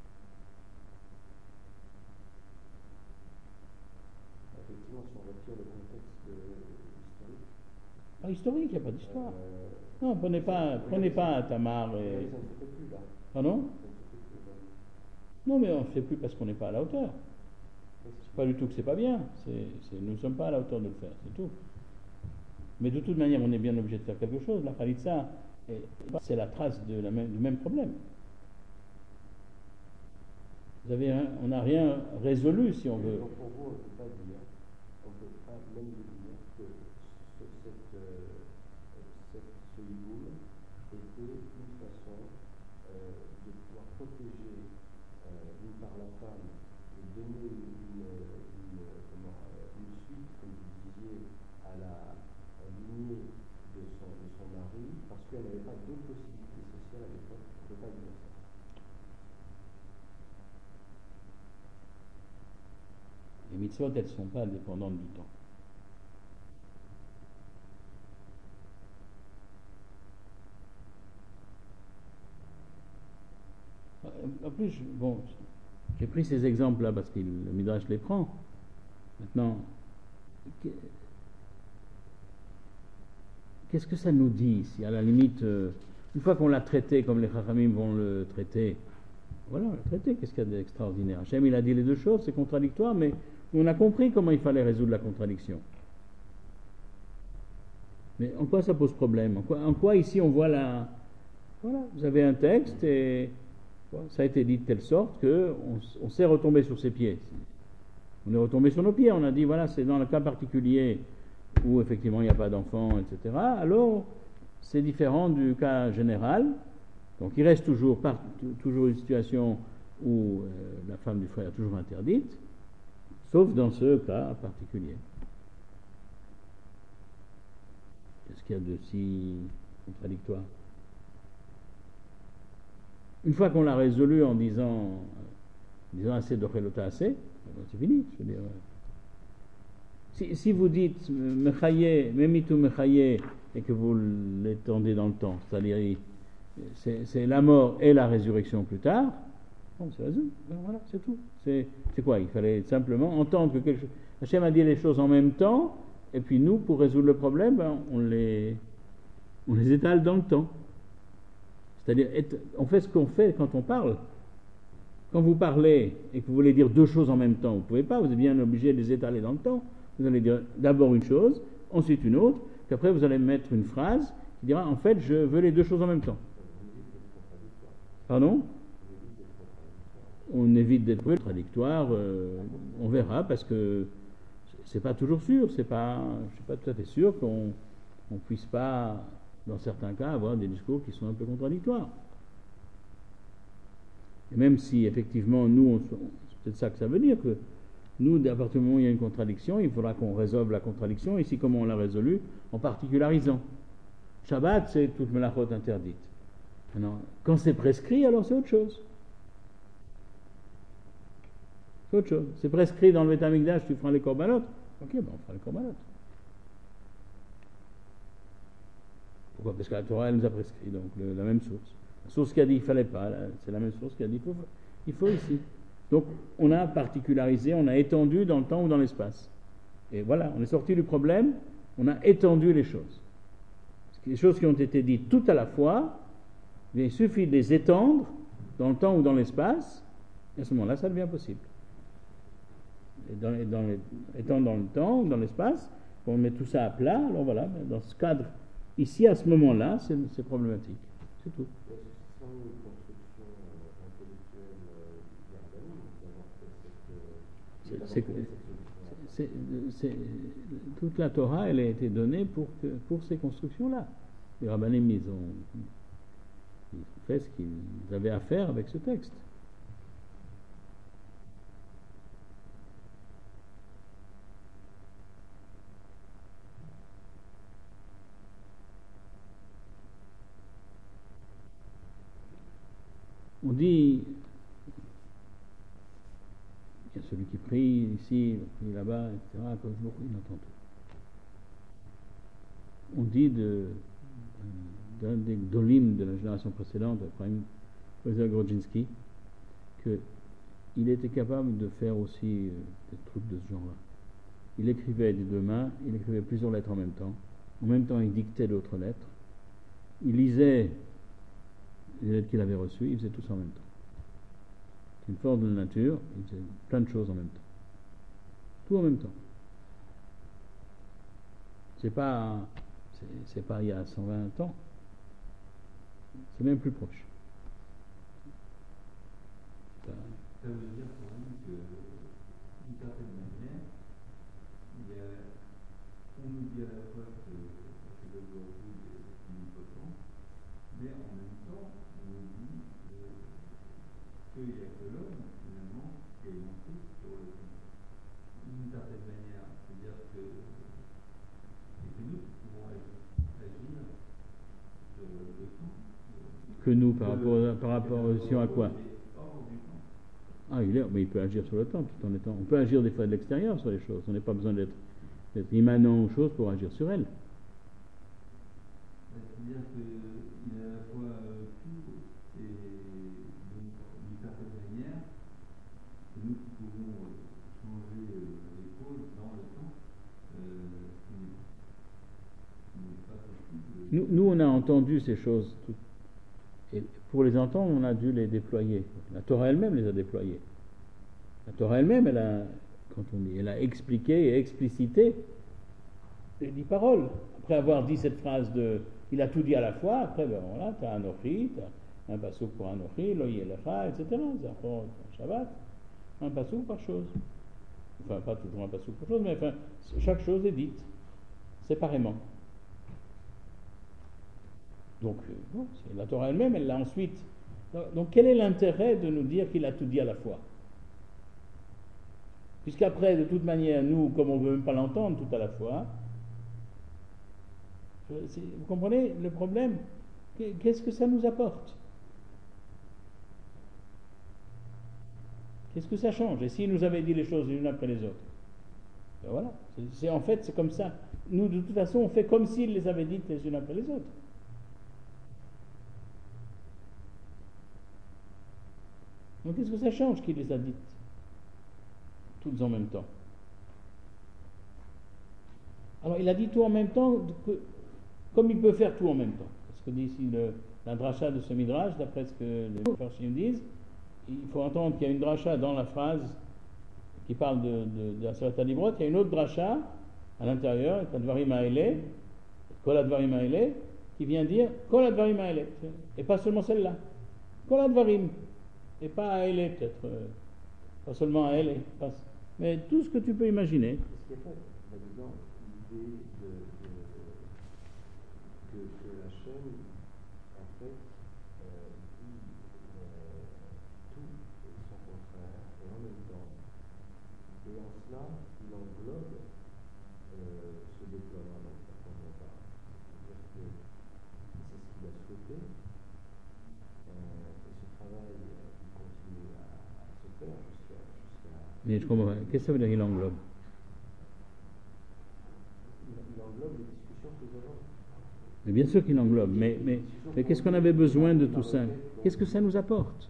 Speaker 4: effectivement, si on retire le contexte historique.
Speaker 1: Pas historique, il n'y a pas d'histoire. Non, prenez pas Tamar et...
Speaker 4: Ça ne se fait plus là.
Speaker 1: Pardon?
Speaker 4: Ça ne se fait plus là.
Speaker 1: Non, mais on ne fait plus parce qu'on n'est pas à la hauteur. C'est pas du tout que c'est pas bien. Nous ne sommes pas à la hauteur de le faire, c'est tout. Mais de toute manière, on est bien obligé de faire quelque chose. La Khalitsa, c'est la trace du même problème. On n'a rien résolu, si on veut.
Speaker 4: Donc pour vous, on ne peut pas même dire que ce hiboum était une façon de pouvoir protéger d'une part la femme et donner une suite, comme vous disiez, à la lignée de son mari, parce qu'elle n'avait pas d'autres possibilités sociales à l'époque. On ne peut pas dire ça.
Speaker 1: Les mitzvot, elles ne sont pas indépendantes du temps. En plus, j'ai pris ces exemples-là parce que le Midrash les prend. Maintenant, qu'est-ce que ça nous dit si à la limite, une fois qu'on l'a traité comme les Chachamim vont le traiter, voilà, on l'a traité, qu'est-ce qu'il y a d'extraordinaire? Hachem, il a dit les deux choses, c'est contradictoire, mais on a compris comment il fallait résoudre la contradiction. Mais en quoi ça pose problème? En quoi ici on voit la... Voilà, vous avez un texte et ça a été dit de telle sorte qu'on s'est retombé sur ses pieds. On est retombé sur nos pieds, on a dit voilà, c'est dans le cas particulier où effectivement il n'y a pas d'enfant, etc. Alors, c'est différent du cas général. Donc il reste toujours une situation où la femme du frère est toujours interdite, sauf dans ce cas particulier. Qu'est-ce qu'il y a de si contradictoire? Une fois qu'on l'a résolu en disant assez d'ochelota assez, c'est fini. Je veux dire. Si vous dites mechaye, memitu mechaye, et que vous l'étendez dans le temps, c'est-à-dire c'est la mort et la résurrection plus tard, bon, c'est résolu. Ben voilà, c'est tout. C'est quoi? Il fallait simplement entendre que quelque chose. Hachem a dit les choses en même temps, et puis nous, pour résoudre le problème, ben, on les étale dans le temps. C'est-à-dire, on fait ce qu'on fait quand on parle. Quand vous parlez et que vous voulez dire deux choses en même temps, vous ne pouvez pas, vous êtes bien obligé de les étaler dans le temps. Vous allez dire d'abord une chose, ensuite une autre, puis après vous allez mettre une phrase qui dira en fait je veux les deux choses en même temps. Pardon? On évite d'être contradictoire, on verra, parce que c'est pas toujours sûr, je suis pas tout à fait sûr qu'on puisse pas, dans certains cas, avoir des discours qui sont un peu contradictoires. Et même si effectivement nous, c'est peut-être ça que ça veut dire, que nous, à partir du moment où il y a une contradiction, il faudra qu'on résolve la contradiction, ici comment on l'a résolue, en particularisant. Shabbat, c'est toute melachot interdite. Maintenant, quand c'est prescrit, alors c'est autre chose. C'est autre chose. C'est prescrit dans le Beth Amikdash, tu feras les korbanot. Ok, ben on fera les korbanot. Pourquoi? Parce que la Torah, elle nous a prescrit, donc la même source. La source qui a dit qu'il ne fallait pas, c'est la même source qui a dit qu'il faut ici. Donc, on a particularisé, on a étendu dans le temps ou dans l'espace. Et voilà, on est sorti du problème, on a étendu les choses. Les choses qui ont été dites tout à la fois, il suffit de les étendre dans le temps ou dans l'espace, et à ce moment-là, ça devient possible. Étant dans le temps ou dans l'espace, on met tout ça à plat, alors voilà, dans ce cadre, ici, à ce moment-là, c'est problématique. C'est tout.
Speaker 4: Sans une construction intellectuelle
Speaker 1: toute la Torah, elle a été donnée pour ces constructions-là. Les rabbanim, ils ont fait ce qu'ils avaient à faire avec ce texte. On dit, il y a celui qui prie ici, prie là-bas, etc. Il entend tout. On dit d'un des gdolim de la génération précédente, Professeur Grodzinski, qu'il était capable de faire aussi des trucs de ce genre-là. Il écrivait des deux mains, il écrivait plusieurs lettres en même temps il dictait d'autres lettres, il lisait les lettres qu'il avait reçues, il faisait tout ça en même temps. C'est une force de la nature, il faisait plein de choses en même temps. Tout en même temps. C'est pas il y a 120 ans, c'est même plus proche.
Speaker 3: Ça veut dire pour nous que, d'une certaine manière, on nous dit à la fois que c'est le Bordeaux est omnipotent, mais en même temps, on nous dit qu'il n'y a que l'homme, finalement, qui est monté sur le temps. D'une certaine manière, c'est-à-dire que c'est nous qui pouvons agir sur le temps.
Speaker 1: Que nous, par rapport à quoi? Ah, mais il peut agir sur le temps tout en étant. On peut agir des fois de l'extérieur sur les choses. On n'a pas besoin d'être immanent aux choses pour agir sur elles.
Speaker 3: C'est-à-dire qu'il a à la fois tout et donc d'une certaine manière, c'est nous qui pouvons changer les causes dans le temps. Ce n'est pas possible.
Speaker 1: Nous, on a entendu ces choses. Et pour les entendre, on a dû les déployer. La Torah elle-même les a déployées. La Torah elle-même, elle a expliqué et explicité les 10 paroles. Après avoir dit cette phrase il a tout dit à la fois, après, ben voilà, tu as Anochi, tu as un passouk pour Anochi, Lo Yelecha, etc. Zachor, Shabbat, un passouk par chose. Enfin, pas toujours un passouk par chose, mais enfin, chaque chose est dite séparément. Donc, c'est la Torah elle-même, elle l'a ensuite. Donc, quel est l'intérêt de nous dire qu'il a tout dit à la fois? Puisqu'après, de toute manière, nous, comme on ne veut même pas l'entendre tout à la fois, vous comprenez le problème? Qu'est-ce que ça nous apporte? Qu'est-ce que ça change? Et s'il nous avait dit les choses les unes après les autres? Ben voilà, en fait, c'est comme ça. Nous, de toute façon, on fait comme s'il les avait dites les unes après les autres. Donc qu'est-ce que ça change qu'il les a dites toutes en même temps? Alors il a dit tout en même temps, comme il peut faire tout en même temps. Parce que dit ici la dracha de ce midrash, d'après ce que les Farshim disent, il faut entendre qu'il y a une dracha dans la phrase qui parle de la Serat HaDibrot, il y a une autre dracha à l'intérieur, Advarim Ha'ele, Kol Advarim Ha'ele, qui vient dire Kol Advarim Ha'ele, et pas seulement celle-là, Kol Advarim. Et pas à elle, peut-être, pas seulement à elle, mais tout ce que tu peux imaginer.
Speaker 4: Est-ce qu'il n'y a pas là-dedans l'idée que la chaîne, en fait, dit tout et son contraire, et en même temps, et en cela, il englobe ce déploiement dont on parle. C'est-à-dire que
Speaker 1: Mais je comprends pas. Qu'est-ce que ça veut dire il englobe?
Speaker 4: Il englobe les discussions que nous avons.
Speaker 1: Mais bien sûr qu'il englobe, mais qu'est-ce qu'on avait besoin de tout ça? Qu'est-ce que ça nous apporte?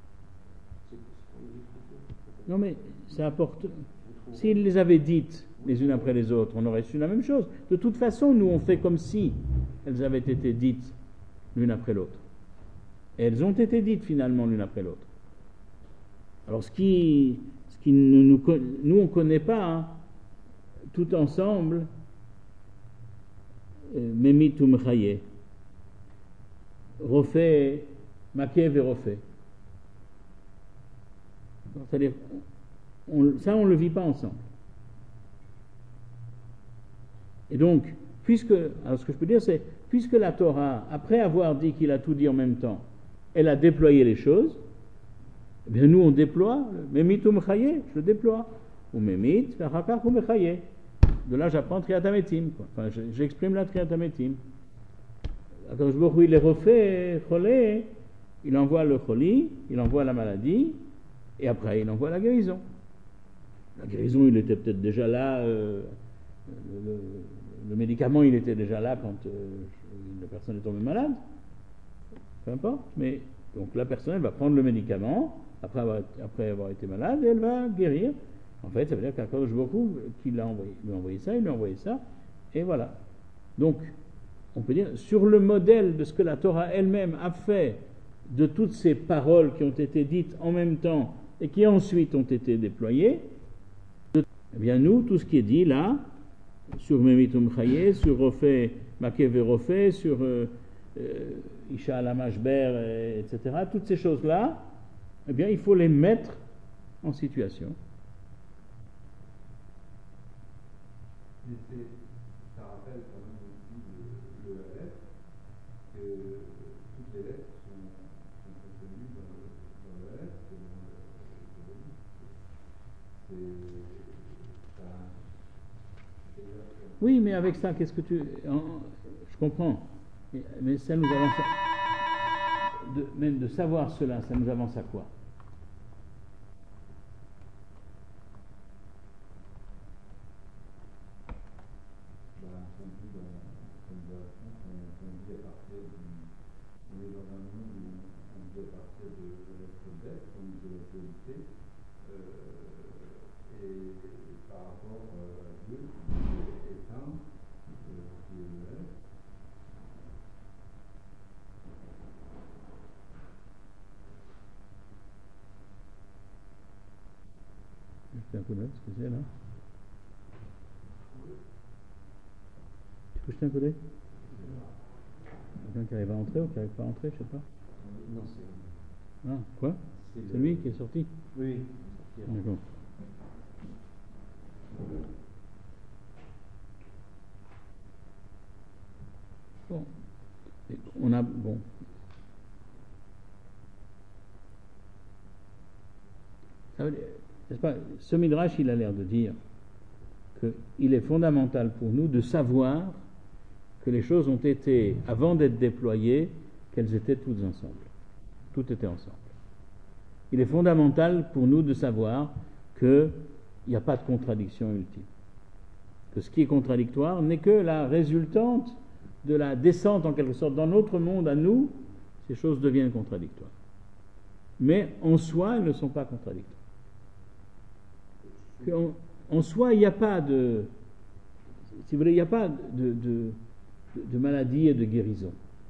Speaker 1: Non mais ça apporte... S'il les avait dites les unes après les autres, on aurait su la même chose. De toute façon, nous on fait comme si elles avaient été dites l'une après l'autre. Et elles ont été dites finalement l'une après l'autre. Alors ce qui nous on ne connaît pas, hein, tout ensemble, Memit ou Mechaye, refait, Makev et refait. C'est-à-dire, ça on ne le vit pas ensemble. Et donc, alors ce que je peux dire c'est, puisque la Torah, après avoir dit qu'il a tout dit en même temps, elle a déployé les choses, eh bien nous on déploie, Memit ou Mechaye, je le déploie. Ou Memit, Vachakach ou Mechaye. De là, j'apprends Triatametim. Enfin, j'exprime la Triatametim. Quand je vois où il est refait, Cholé, il envoie le Choli, il envoie la maladie, et après, il envoie la guérison. La guérison, il était peut-être déjà là, le médicament, il était déjà là quand la personne est tombée malade. Peu importe. Mais, donc, la personne, elle va prendre le médicament, après avoir été malade, et elle va guérir. En fait, ça veut dire qu'Akadosh Baruch Hu, qu'il lui a envoyé ça, et voilà. Donc, on peut dire, sur le modèle de ce que la Torah elle-même a fait, de toutes ces paroles qui ont été dites en même temps, et qui ensuite ont été déployées, eh bien nous, tout ce qui est dit là, sur Memitum Chaye, sur Rofé, Makev et Rofé, sur Isha Alamashber, etc., toutes ces choses-là, eh bien il faut les mettre en situation.
Speaker 3: Ça rappelle quand même aussi le Aleph, que toutes les lettres sont contenues dans le Aleph,
Speaker 1: Oui, mais avec ça, qu'est-ce que tu... Je comprends. Mais ça nous avance... Même de savoir cela, ça nous avance à quoi? Un coup d'œil, ce que c'est là. Tu peux jeter un coup d'œil? Quelqu'un qui arrive à entrer ou qui n'arrive pas à entrer, je sais pas.
Speaker 2: Non, c'est...
Speaker 1: Ah, quoi? C'est lui qui est sorti?
Speaker 2: Oui.
Speaker 1: D'accord. Bon. On a... Bon. Ça veut dire... N'est-ce pas? Ce Midrash, il a l'air de dire qu'il est fondamental pour nous de savoir que les choses ont été, avant d'être déployées, qu'elles étaient toutes ensemble. Tout était ensemble. Il est fondamental pour nous de savoir qu'il n'y a pas de contradiction ultime. Que ce qui est contradictoire n'est que la résultante de la descente, en quelque sorte, dans notre monde à nous, ces choses deviennent contradictoires. Mais en soi, elles ne sont pas contradictoires. En soi, il n'y a pas de, si vous voulez, il n'y a pas de maladie et de guérison.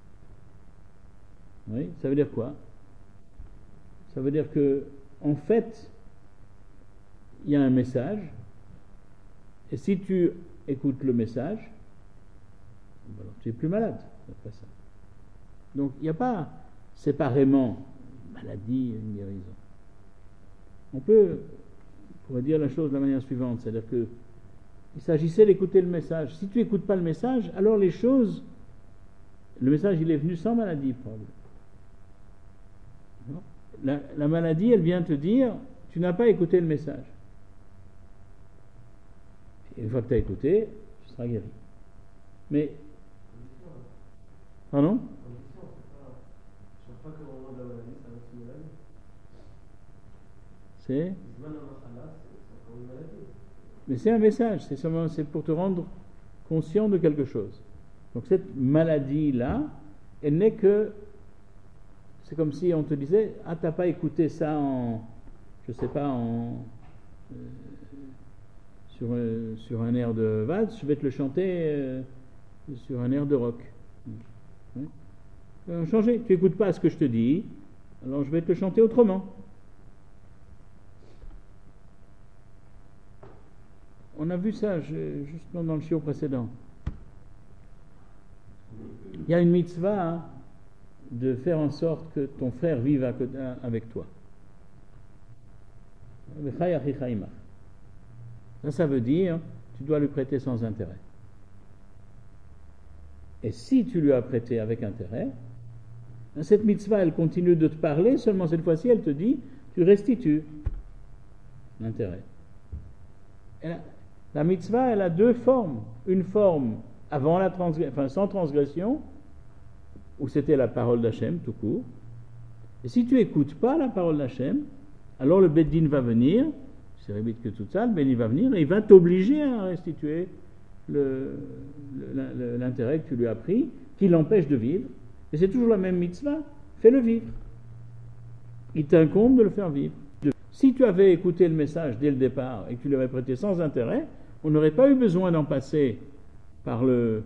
Speaker 1: Oui, ça veut dire quoi? Ça veut dire que, en fait, il y a un message, et si tu écoutes le message, alors tu es plus malade après ça. Donc, il n'y a pas séparément maladie et une guérison. On pourrait dire la chose de la manière suivante, c'est-à-dire que il s'agissait d'écouter le message. Si tu n'écoutes pas le message, alors les choses, le message il est venu sans maladie probablement. La maladie, elle vient te dire, tu n'as pas écouté le message. Et une fois que tu as écouté, tu seras guéri. Mais, pardon?
Speaker 4: Je ne sais pas qu'au moment de la maladie, ça va se malade.
Speaker 1: C'est Mais c'est un message, c'est pour te rendre conscient de quelque chose. Donc cette maladie-là, elle n'est que... C'est comme si on te disait, ah, t'as pas écouté ça je sais pas, sur un air de valse, je vais te le chanter sur un air de rock. Changer, tu n'écoutes pas ce que je te dis, alors je vais te le chanter autrement. On a vu ça justement dans le shiur précédent. Il y a une mitzvah de faire en sorte que ton frère vive avec toi. Ça veut dire, tu dois lui prêter sans intérêt. Et si tu lui as prêté avec intérêt, cette mitzvah, elle continue de te parler, seulement cette fois-ci, elle te dit, tu restitues l'intérêt. La mitzvah, elle a deux formes. Une forme avant sans transgression, où c'était la parole d'Hachem tout court. Et si tu n'écoutes pas la parole d'Hachem, alors le Beddin va venir, c'est Rébit que tout ça, le Beddin va venir et il va t'obliger à restituer l'intérêt que tu lui as pris, qui l'empêche de vivre. Et c'est toujours la même mitzvah, fais-le vivre. Il t'incombe de le faire vivre. Si tu avais écouté le message dès le départ et que tu lui avais prêté sans intérêt, on n'aurait pas eu besoin d'en passer parce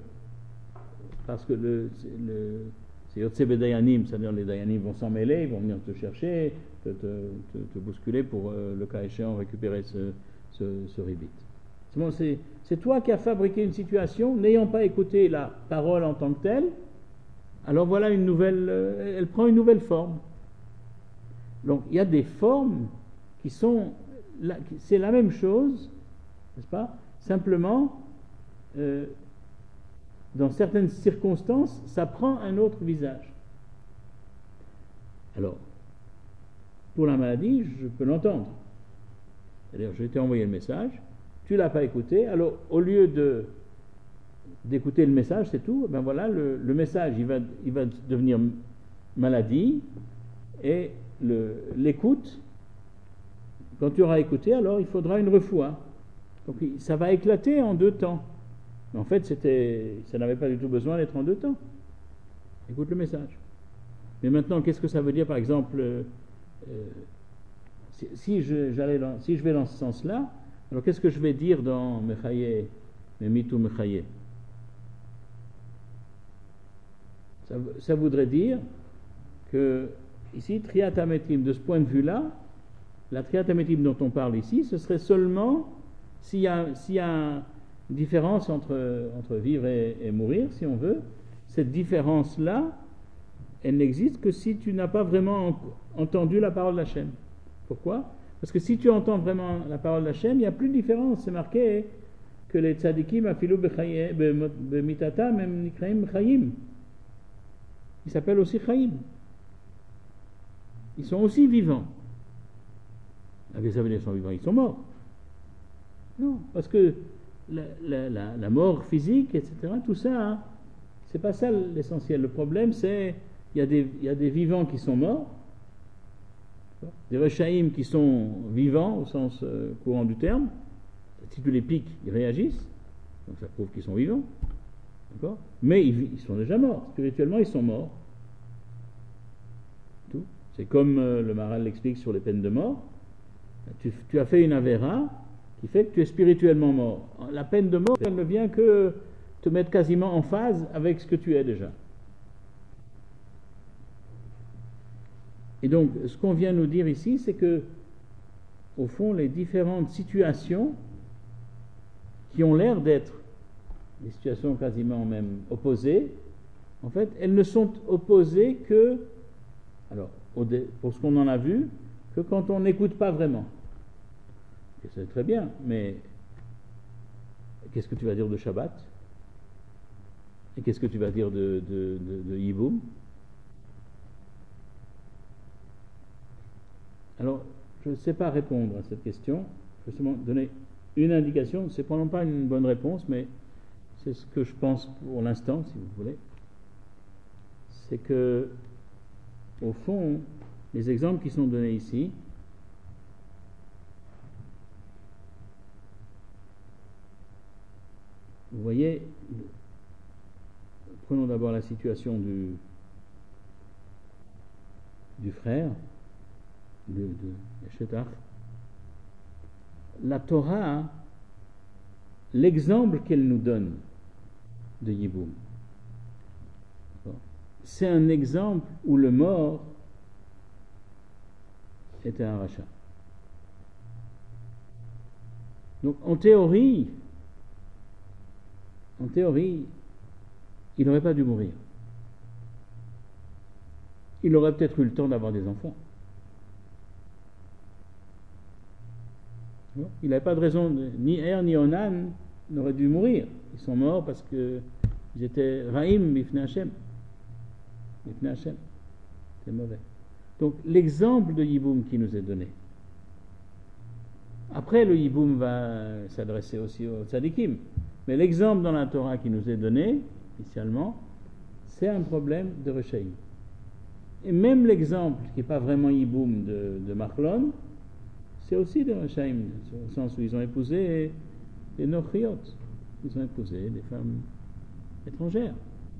Speaker 1: que c'est Yotzebe Dayanim, c'est-à-dire les Dayanim vont s'en mêler, ils vont venir te chercher, te bousculer pour, le cas échéant, récupérer ce ribit. C'est toi qui as fabriqué une situation, n'ayant pas écouté la parole en tant que telle, alors voilà elle prend une nouvelle forme. Donc il y a des formes qui sont, c'est la même chose, n'est-ce pas? Simplement, dans certaines circonstances, ça prend un autre visage. Alors, pour la maladie, je peux l'entendre. C'est-à-dire, je t'ai envoyé le message, tu ne l'as pas écouté, alors au lieu d'écouter le message, c'est tout, ben voilà, le message, il va devenir maladie, et l'écoute, quand tu auras écouté, alors il faudra une refoua. Donc ça va éclater en deux temps. Mais en fait, ça n'avait pas du tout besoin d'être en deux temps. Écoute le message. Mais maintenant, qu'est-ce que ça veut dire, par exemple, si je vais dans ce sens-là, alors qu'est-ce que je vais dire dans Mechaye, Memitu Mechaye? Ça voudrait dire que, ici, Triat Hametim, de ce point de vue-là, la Triat Hametim dont on parle ici, ce serait seulement s'il y a une différence entre vivre et mourir, si on veut. Cette différence-là, elle n'existe que si tu n'as pas vraiment entendu la parole d'Hachem. Pourquoi? Parce que si tu entends vraiment la parole d'Hachem, il n'y a plus de différence. C'est marqué que les tzadikim afilu b'mitata même nikraim chayim. Ils s'appellent aussi chayim. Ils sont aussi vivants. Qu'est-ce que ça veut dire qu'ils sont vivants? Ils sont morts. Non, parce que la mort physique, etc., tout ça, c'est pas ça l'essentiel. Le problème, c'est il y a des vivants qui sont morts, des rechaïm qui sont vivants au sens courant du terme. Si tu les piques, ils réagissent, donc ça prouve qu'ils sont vivants. D'accord? Mais ils sont déjà morts. Spirituellement, ils sont morts. Tout. C'est comme le Maharal l'explique sur les peines de mort. Tu as fait une avéra qui fait que tu es spirituellement mort. La peine de mort, elle ne vient que te mettre quasiment en phase avec ce que tu es déjà. Et donc, ce qu'on vient nous dire ici, c'est que, au fond, les différentes situations qui ont l'air d'être des situations quasiment même opposées, en fait, elles ne sont opposées que, alors, pour ce qu'on en a vu, que quand on n'écoute pas vraiment. Et c'est très bien, mais qu'est-ce que tu vas dire de Shabbat? Et qu'est-ce que tu vas dire de Yiboum? Alors, je ne sais pas répondre à cette question. Je vais seulement donner une indication. Ce n'est probablement pas une bonne réponse, mais c'est ce que je pense pour l'instant, si vous voulez. C'est que, au fond, les exemples qui sont donnés ici, Vous voyez, prenons d'abord la situation du frère, de Shetach. La Torah, l'exemple qu'elle nous donne de Yiboum, c'est un exemple où le mort était un rachat. Donc en théorie, il n'aurait pas dû mourir. Il aurait peut-être eu le temps d'avoir des enfants. Il n'avait pas de raison, ni Er ni Onan n'auraient dû mourir. Ils sont morts parce qu'ils étaient Raïm, Bifnei Hashem. Bifnei Hashem. C'est mauvais. Donc l'exemple de Yiboum qui nous est donné. Après, le Yiboum va s'adresser aussi aux tzadikim. Mais l'exemple dans la Torah qui nous est donné, initialement, c'est un problème de Rechaïm. Et même l'exemple qui n'est pas vraiment Yiboum de Machlon, c'est aussi de Rechaïm, au sens où ils ont épousé des Nochiot. Ils ont épousé des femmes étrangères.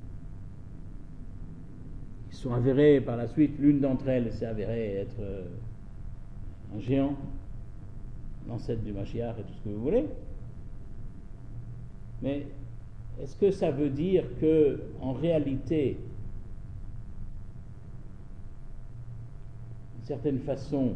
Speaker 1: Ils sont avérés par la suite, l'une d'entre elles s'est avérée être un géant, l'ancêtre du Mashiach et tout ce que vous voulez. Mais est-ce que ça veut dire que, en réalité, d'une certaine façon,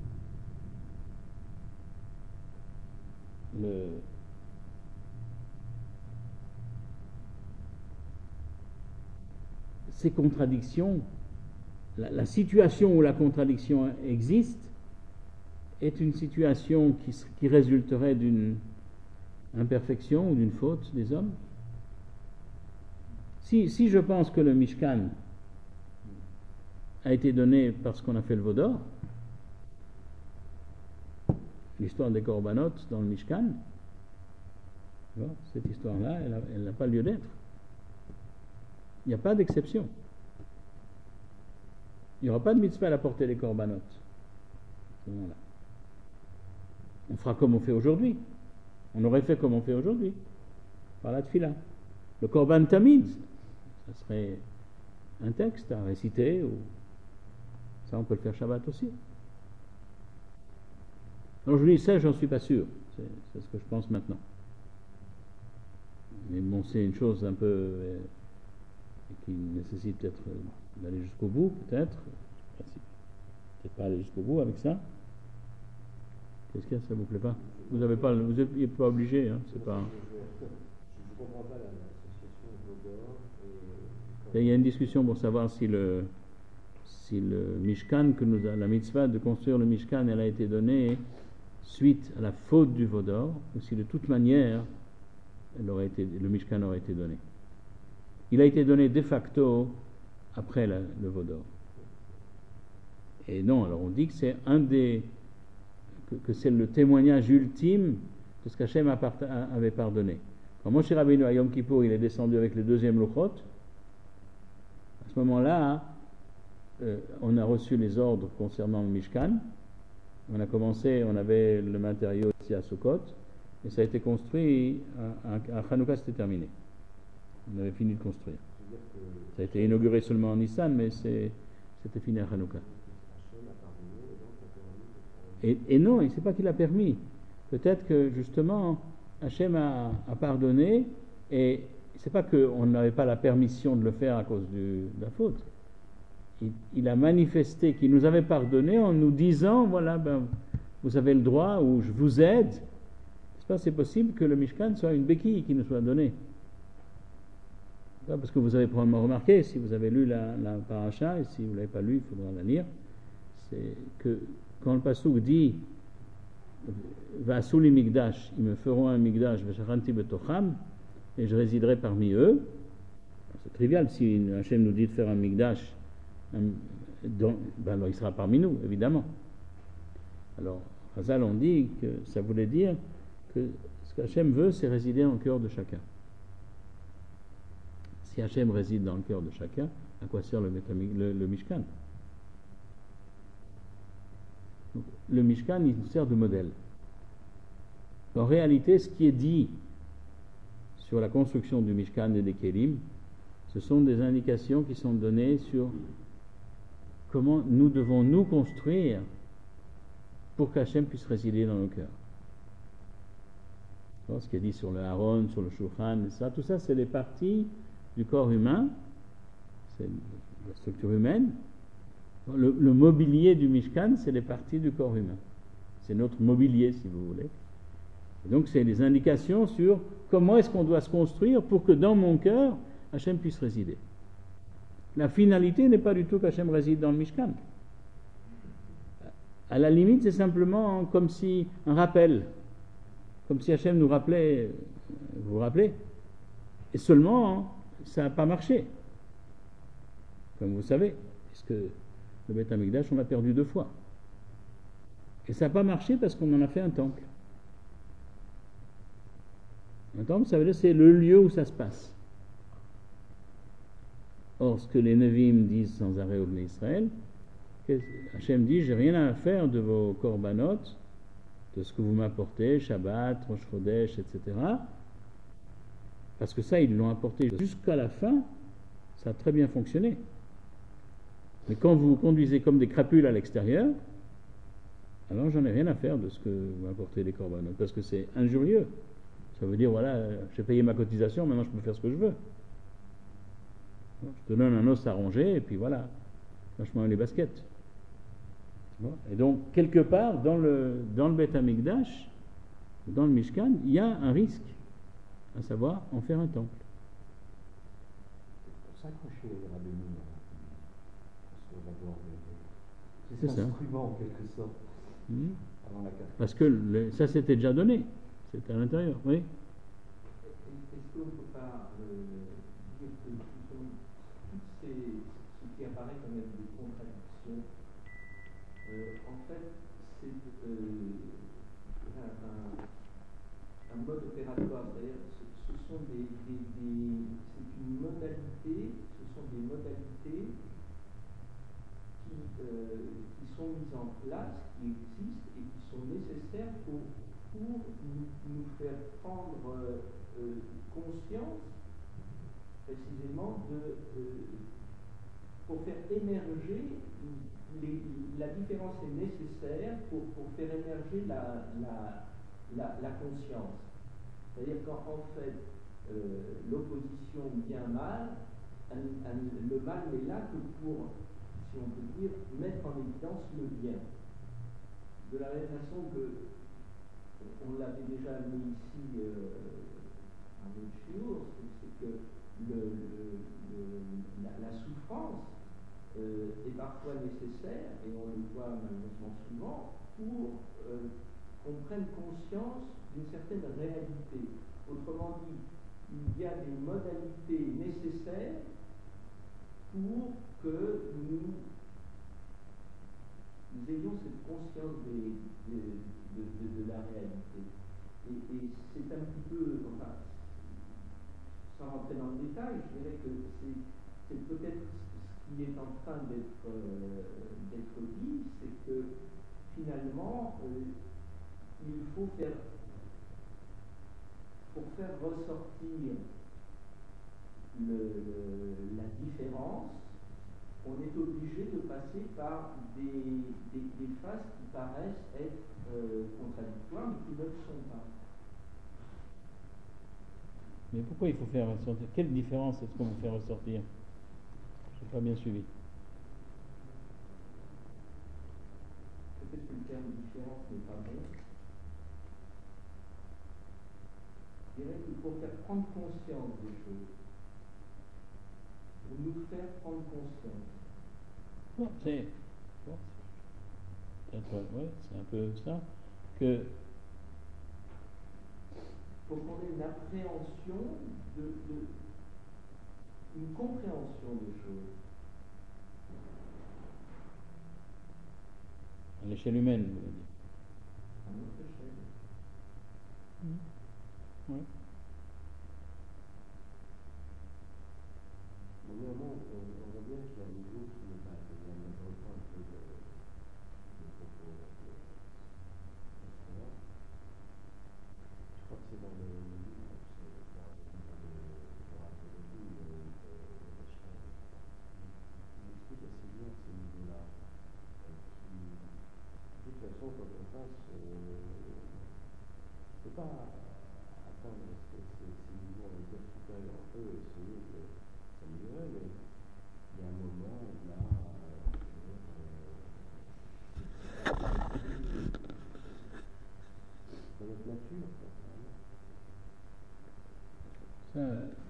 Speaker 1: ces contradictions, la situation où la contradiction existe, est une situation qui résulterait d'une imperfection ou d'une faute des hommes? Si je pense que le Mishkan a été donné parce qu'on a fait le veau d'or, l'histoire des Korbanot dans le Mishkan, cette histoire-là, elle n'a pas lieu d'être. Il n'y a pas d'exception. Il n'y aura pas de mitzvah à la portée des Korbanot. On fera comme on fait aujourd'hui. On aurait fait comme on fait aujourd'hui, par la tfila. Le Korban Tamid, ça serait un texte à réciter, ou ça on peut le faire Shabbat aussi. Alors je vous dis ça, j'en suis pas sûr. C'est ce que je pense maintenant. Mais bon, c'est une chose un peu qui nécessite peut-être d'aller jusqu'au bout, peut-être pas aller jusqu'au bout avec ça. Qu'est-ce qu'il y a, ça vous plaît pas? Vous n'êtes pas obligé, hein, c'est pas.
Speaker 4: Je comprends pas l'association veau d'or
Speaker 1: et. Il y a une discussion pour savoir si le Mishkan la mitzvah de construire le Mishkan, elle a été donnée suite à la faute du veau d'or, ou si de toute manière le Mishkan aurait été donné. Il a été donné de facto après le veau d'or. Et non, alors on dit que c'est que c'est le témoignage ultime de ce qu'Hachem avait pardonné. Quand Moshe Rabbeinu à Yom Kippour, il est descendu avec le deuxième Luchot, à ce moment-là, on a reçu les ordres concernant le Mishkan. On avait le matériau ici à Sukkot, et ça a été construit, à Hanouka c'était terminé. On avait fini de construire. Ça a été inauguré seulement en Nissan, mais c'était fini à Hanouka. Et non, c'est pas qu'il a permis. Peut-être que justement, Hachem a pardonné, et c'est pas qu'on n'avait pas la permission de le faire à cause de la faute. Il a manifesté qu'il nous avait pardonné en nous disant, voilà, vous avez le droit, ou je vous aide. C'est possible que le Mishkan soit une béquille qui nous soit donnée. Parce que vous avez probablement remarqué, si vous avez lu la paracha, et si vous ne l'avez pas lu, il faudra la lire, c'est que quand le Passouk dit Va'asuli Migdash, ils me feront un Migdash, V'shachanti betocham, et je résiderai parmi eux. C'est trivial, si Hachem nous dit de faire un Migdash, alors il sera parmi nous, évidemment. Alors, Chazal on dit que ça voulait dire que ce qu'Hachem veut, c'est résider dans le cœur de chacun. Si Hachem réside dans le cœur de chacun, à quoi sert le Mishkan? Donc, le Mishkan, il sert de modèle. En réalité, ce qui est dit sur la construction du Mishkan et des Kélim, ce sont des indications qui sont données sur comment nous devons nous construire pour qu'Hachem puisse résider dans nos cœurs. Ce qui est dit sur le Haron, sur le Shulchan, tout ça c'est les parties du corps humain, c'est la structure humaine. Le mobilier du Mishkan, c'est les parties du corps humain. C'est notre mobilier, si vous voulez. Et donc c'est des indications sur comment est-ce qu'on doit se construire pour que dans mon cœur, Hachem puisse résider. La finalité n'est pas du tout qu'Hachem réside dans le Mishkan. À la limite, c'est simplement comme si un rappel, comme si Hachem nous rappelait, vous vous rappelez, et seulement ça n'a pas marché, comme vous savez, puisque le Beth Amikdash on l'a perdu 2 fois, et ça n'a pas marché parce qu'on en a fait un temple. Un temple, ça veut dire c'est le lieu où ça se passe. Or, ce que les Nevi'im disent sans arrêt au Bnei Israël, Hachem dit, j'ai rien à faire de vos korbanot, de ce que vous m'apportez, Shabbat, Rosh Chodesh, etc. Parce que ça, ils l'ont apporté jusqu'à la fin, ça a très bien fonctionné. Mais quand vous conduisez comme des crapules à l'extérieur, alors j'en ai rien à faire de ce que vous m'apportez les korbanot, parce que c'est injurieux. Ça veut dire, voilà, j'ai payé ma cotisation, maintenant je peux faire ce que je veux. Je te donne un os à ronger, et puis voilà, franchement les baskets. Et donc, quelque part, dans le Beth Amikdash, dans le Mishkan, il y a un risque, à savoir en faire un temple.
Speaker 4: C'est pour ça que chez Rabbeinu,
Speaker 1: c'est ça.
Speaker 4: Instrument en quelque sorte. Avant la carte.
Speaker 1: Parce que ça s'était déjà donné, c'était à l'intérieur, oui.
Speaker 2: Est-ce qu'on ne peut pas dire que ce qui apparaît comme être des contradictions, en fait, c'est un mode opératoire, c'est-à-dire ce sont c'est une modalité, ce sont des modalités qui sont mises en place, qui existent et qui sont nécessaires pour nous faire prendre conscience précisément pour faire émerger la différence est nécessaire pour faire émerger la conscience. C'est-à-dire qu'en fait, l'opposition bien-mal, le mal n'est là que pour, si on peut dire, mettre en évidence le bien. De la même façon que on l'avait déjà amené ici à Montchiour, c'est que la souffrance est parfois nécessaire, et on le voit malheureusement souvent, pour qu'on prenne conscience d'une certaine réalité. Autrement dit, il y a des modalités nécessaires pour que nous ayons cette conscience de la réalité. Et c'est un petit peu, enfin, sans rentrer dans le détail, je dirais que c'est peut-être ce qui est en train d'être dit, c'est que finalement, il faut pour faire ressortir la différence, on est obligé de passer par des phases qui paraissent être contradictoires, mais qui ne le sont pas.
Speaker 1: Mais pourquoi il faut faire ressortir? Quelle différence est-ce qu'on veut faire ressortir? Je n'ai pas bien suivi.
Speaker 2: Peut-être que le terme différence n'est pas bon. Je dirais qu'il faut faire prendre conscience des choses. Pour nous faire prendre conscience.
Speaker 1: Bon, c'est un peu ça. Que
Speaker 2: Pour qu'on ait une appréhension, une compréhension des choses.
Speaker 1: à l'échelle humaine, vous voulez dire.
Speaker 2: À notre échelle.
Speaker 1: Oui.
Speaker 4: Néanmoins, on voit bien qu'il y a un niveau qui n'est pas assez bien. Je reprends un peu le propos de je crois que c'est dans le livre, c'est dans le atteindre ces niveaux, on va dire, supérieurs. On peut essayer de s'améliorer, mais il y a un moment où là, dans notre nature, quoi, vraiment.
Speaker 1: Ça,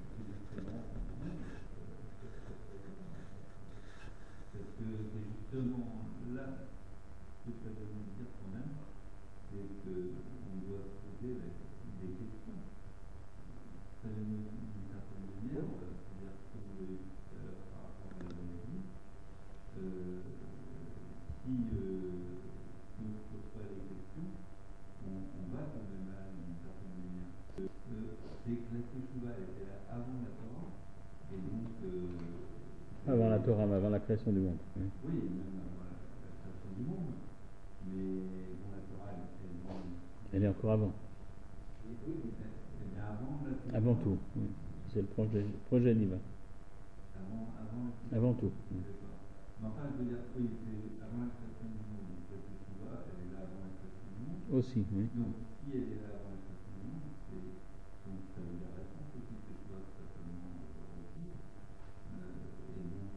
Speaker 3: Parce que c'est justement là ce que ça veut dire quand même, c'est qu'on doit se poser des questions. Ça veut dire d'une certaine manière, c'est-à-dire comme vous l'avez dit tout à l'heure par rapport à la maladie, si on ne se pose pas les questions, on va quand même mal d'une certaine manière. C'est que la Teshuvah était là avant la Torah, et donc
Speaker 1: avant la Torah, mais avant la création du monde. Oui.
Speaker 3: oui, même avant la création du monde, mais bon, la Torah,
Speaker 1: Elle est encore avant.
Speaker 3: oui, elle est avant la Teshuvah.
Speaker 1: Avant tout. Oui. C'est le projet divin. Avant tout. Oui.
Speaker 3: D'accord. Mais enfin, je veux dire, oui, c'est avant la création du monde, donc la Teshuvah, elle est là avant la création du monde.
Speaker 1: Aussi, oui.
Speaker 3: Donc, si elle est là avant la création du monde, donc ça veut dire la réponse aussi, Teshuvah, c'est certainement retour. Et donc,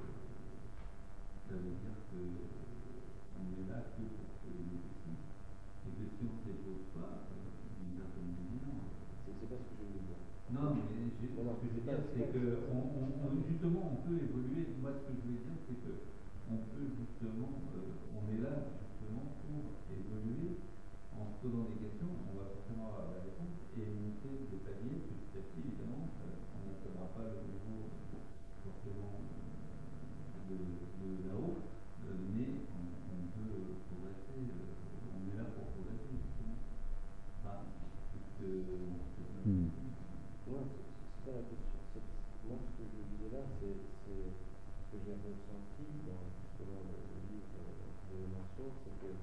Speaker 3: ça veut dire qu'on est là que pour poser des questions. Et que si on ne se les pose pas, d'une certaine manière.
Speaker 4: C'est pas ce que je veux dire.
Speaker 3: Non, mais ce que je veux dire, c'est que justement, on peut évoluer. Moi, ce que je veux dire, c'est que on peut justement, on est là justement pour évoluer en se posant des questions. On va forcément avoir la réponse et monter des paliers petit à petit, évidemment. On n'atteindra pas le niveau forcément de là-haut, mais on peut progresser. On est là pour progresser, justement. Enfin,
Speaker 4: Non, c'est pas la question. Moi, ce que je disais là, c'est ce que j'ai ressenti dans justement le livre de mention, c'est que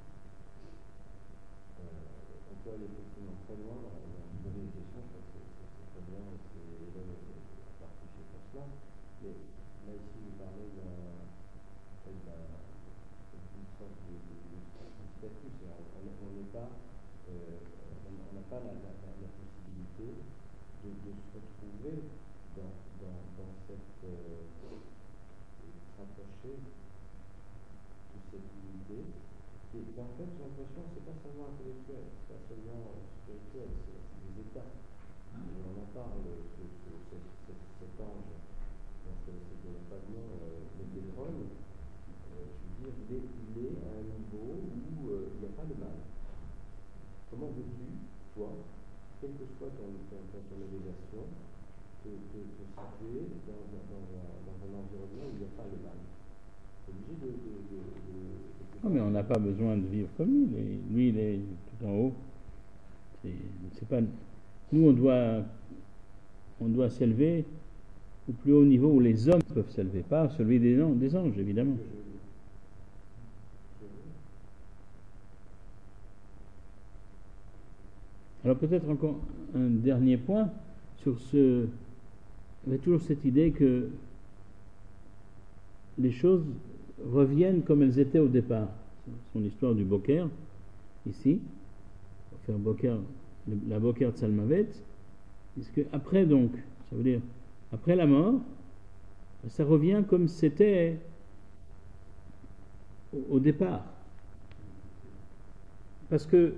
Speaker 4: on peut aller effectivement très loin dans poser des questions, c'est très bien, c'est l'élève est artificiel pour cela, mais là ici vous parlez d'une sorte de statut, on n'est pas, on n'a pas la possibilité de se retrouver dans cette s'approcher de cette unité et en fait j'ai l'impression que c'est pas seulement intellectuel, c'est pas seulement spirituel, c'est des états. Et on en parle, cet ange dont je ne connaissais pas le nom, Mététron, je veux dire, il est à un niveau où il n'y a pas de mal. Comment veux-tu, toi, quelle que soit ton élévation, te situer dans un environnement où il n'y a pas le mal. Tu es obligé de
Speaker 1: Non, mais on n'a pas besoin de vivre comme lui. Lui, il est tout en haut. C'est pas... Nous, on doit s'élever au plus haut niveau où les hommes peuvent s'élever, pas celui des anges, évidemment. Alors peut-être encore un dernier point sur ce... Il y a toujours cette idée que les choses reviennent comme elles étaient au départ. C'est son histoire du Boker, ici, faire Boker, la Boker Tsalmavet, puisque après donc, ça veut dire, après la mort, ça revient comme c'était au départ. Parce que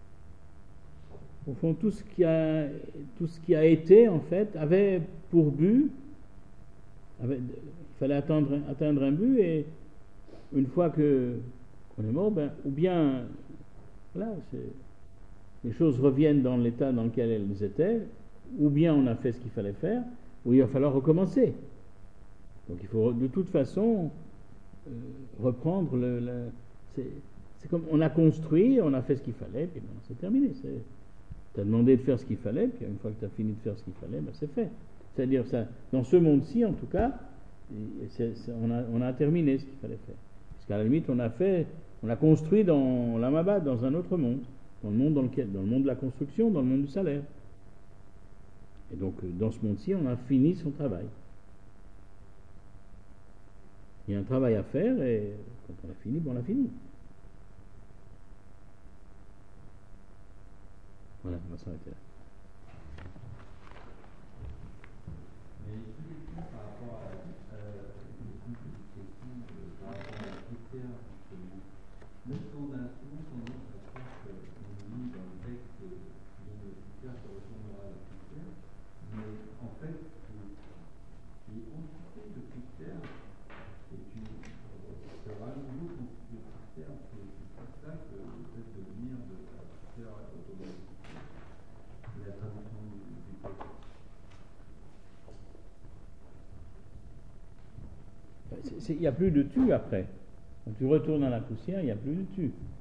Speaker 1: au fond, tout ce qui a été, en fait, avait pour but, il fallait atteindre un but, et une fois qu'on est mort, ou bien, voilà, les choses reviennent dans l'état dans lequel elles étaient, ou bien on a fait ce qu'il fallait faire, ou il va falloir recommencer. Donc il faut de toute façon reprendre c'est comme on a construit, on a fait ce qu'il fallait, puis c'est terminé. Tu as demandé de faire ce qu'il fallait, puis une fois que tu as fini de faire ce qu'il fallait, c'est fait. C'est-à-dire, ça, dans ce monde-ci, en tout cas, on a terminé ce qu'il fallait faire. Parce qu'à la limite, on a construit dans l'Amabad, dans un autre monde, dans le monde de la construction, dans le monde du salaire. Et donc, dans ce monde-ci, on a fini son travail. Il y a un travail à faire, et quand on a fini, on l'a fini. Voilà, on va s'arrêter là. il n'y a plus de tu après. Quand tu retournes dans la poussière, il n'y a plus de tu.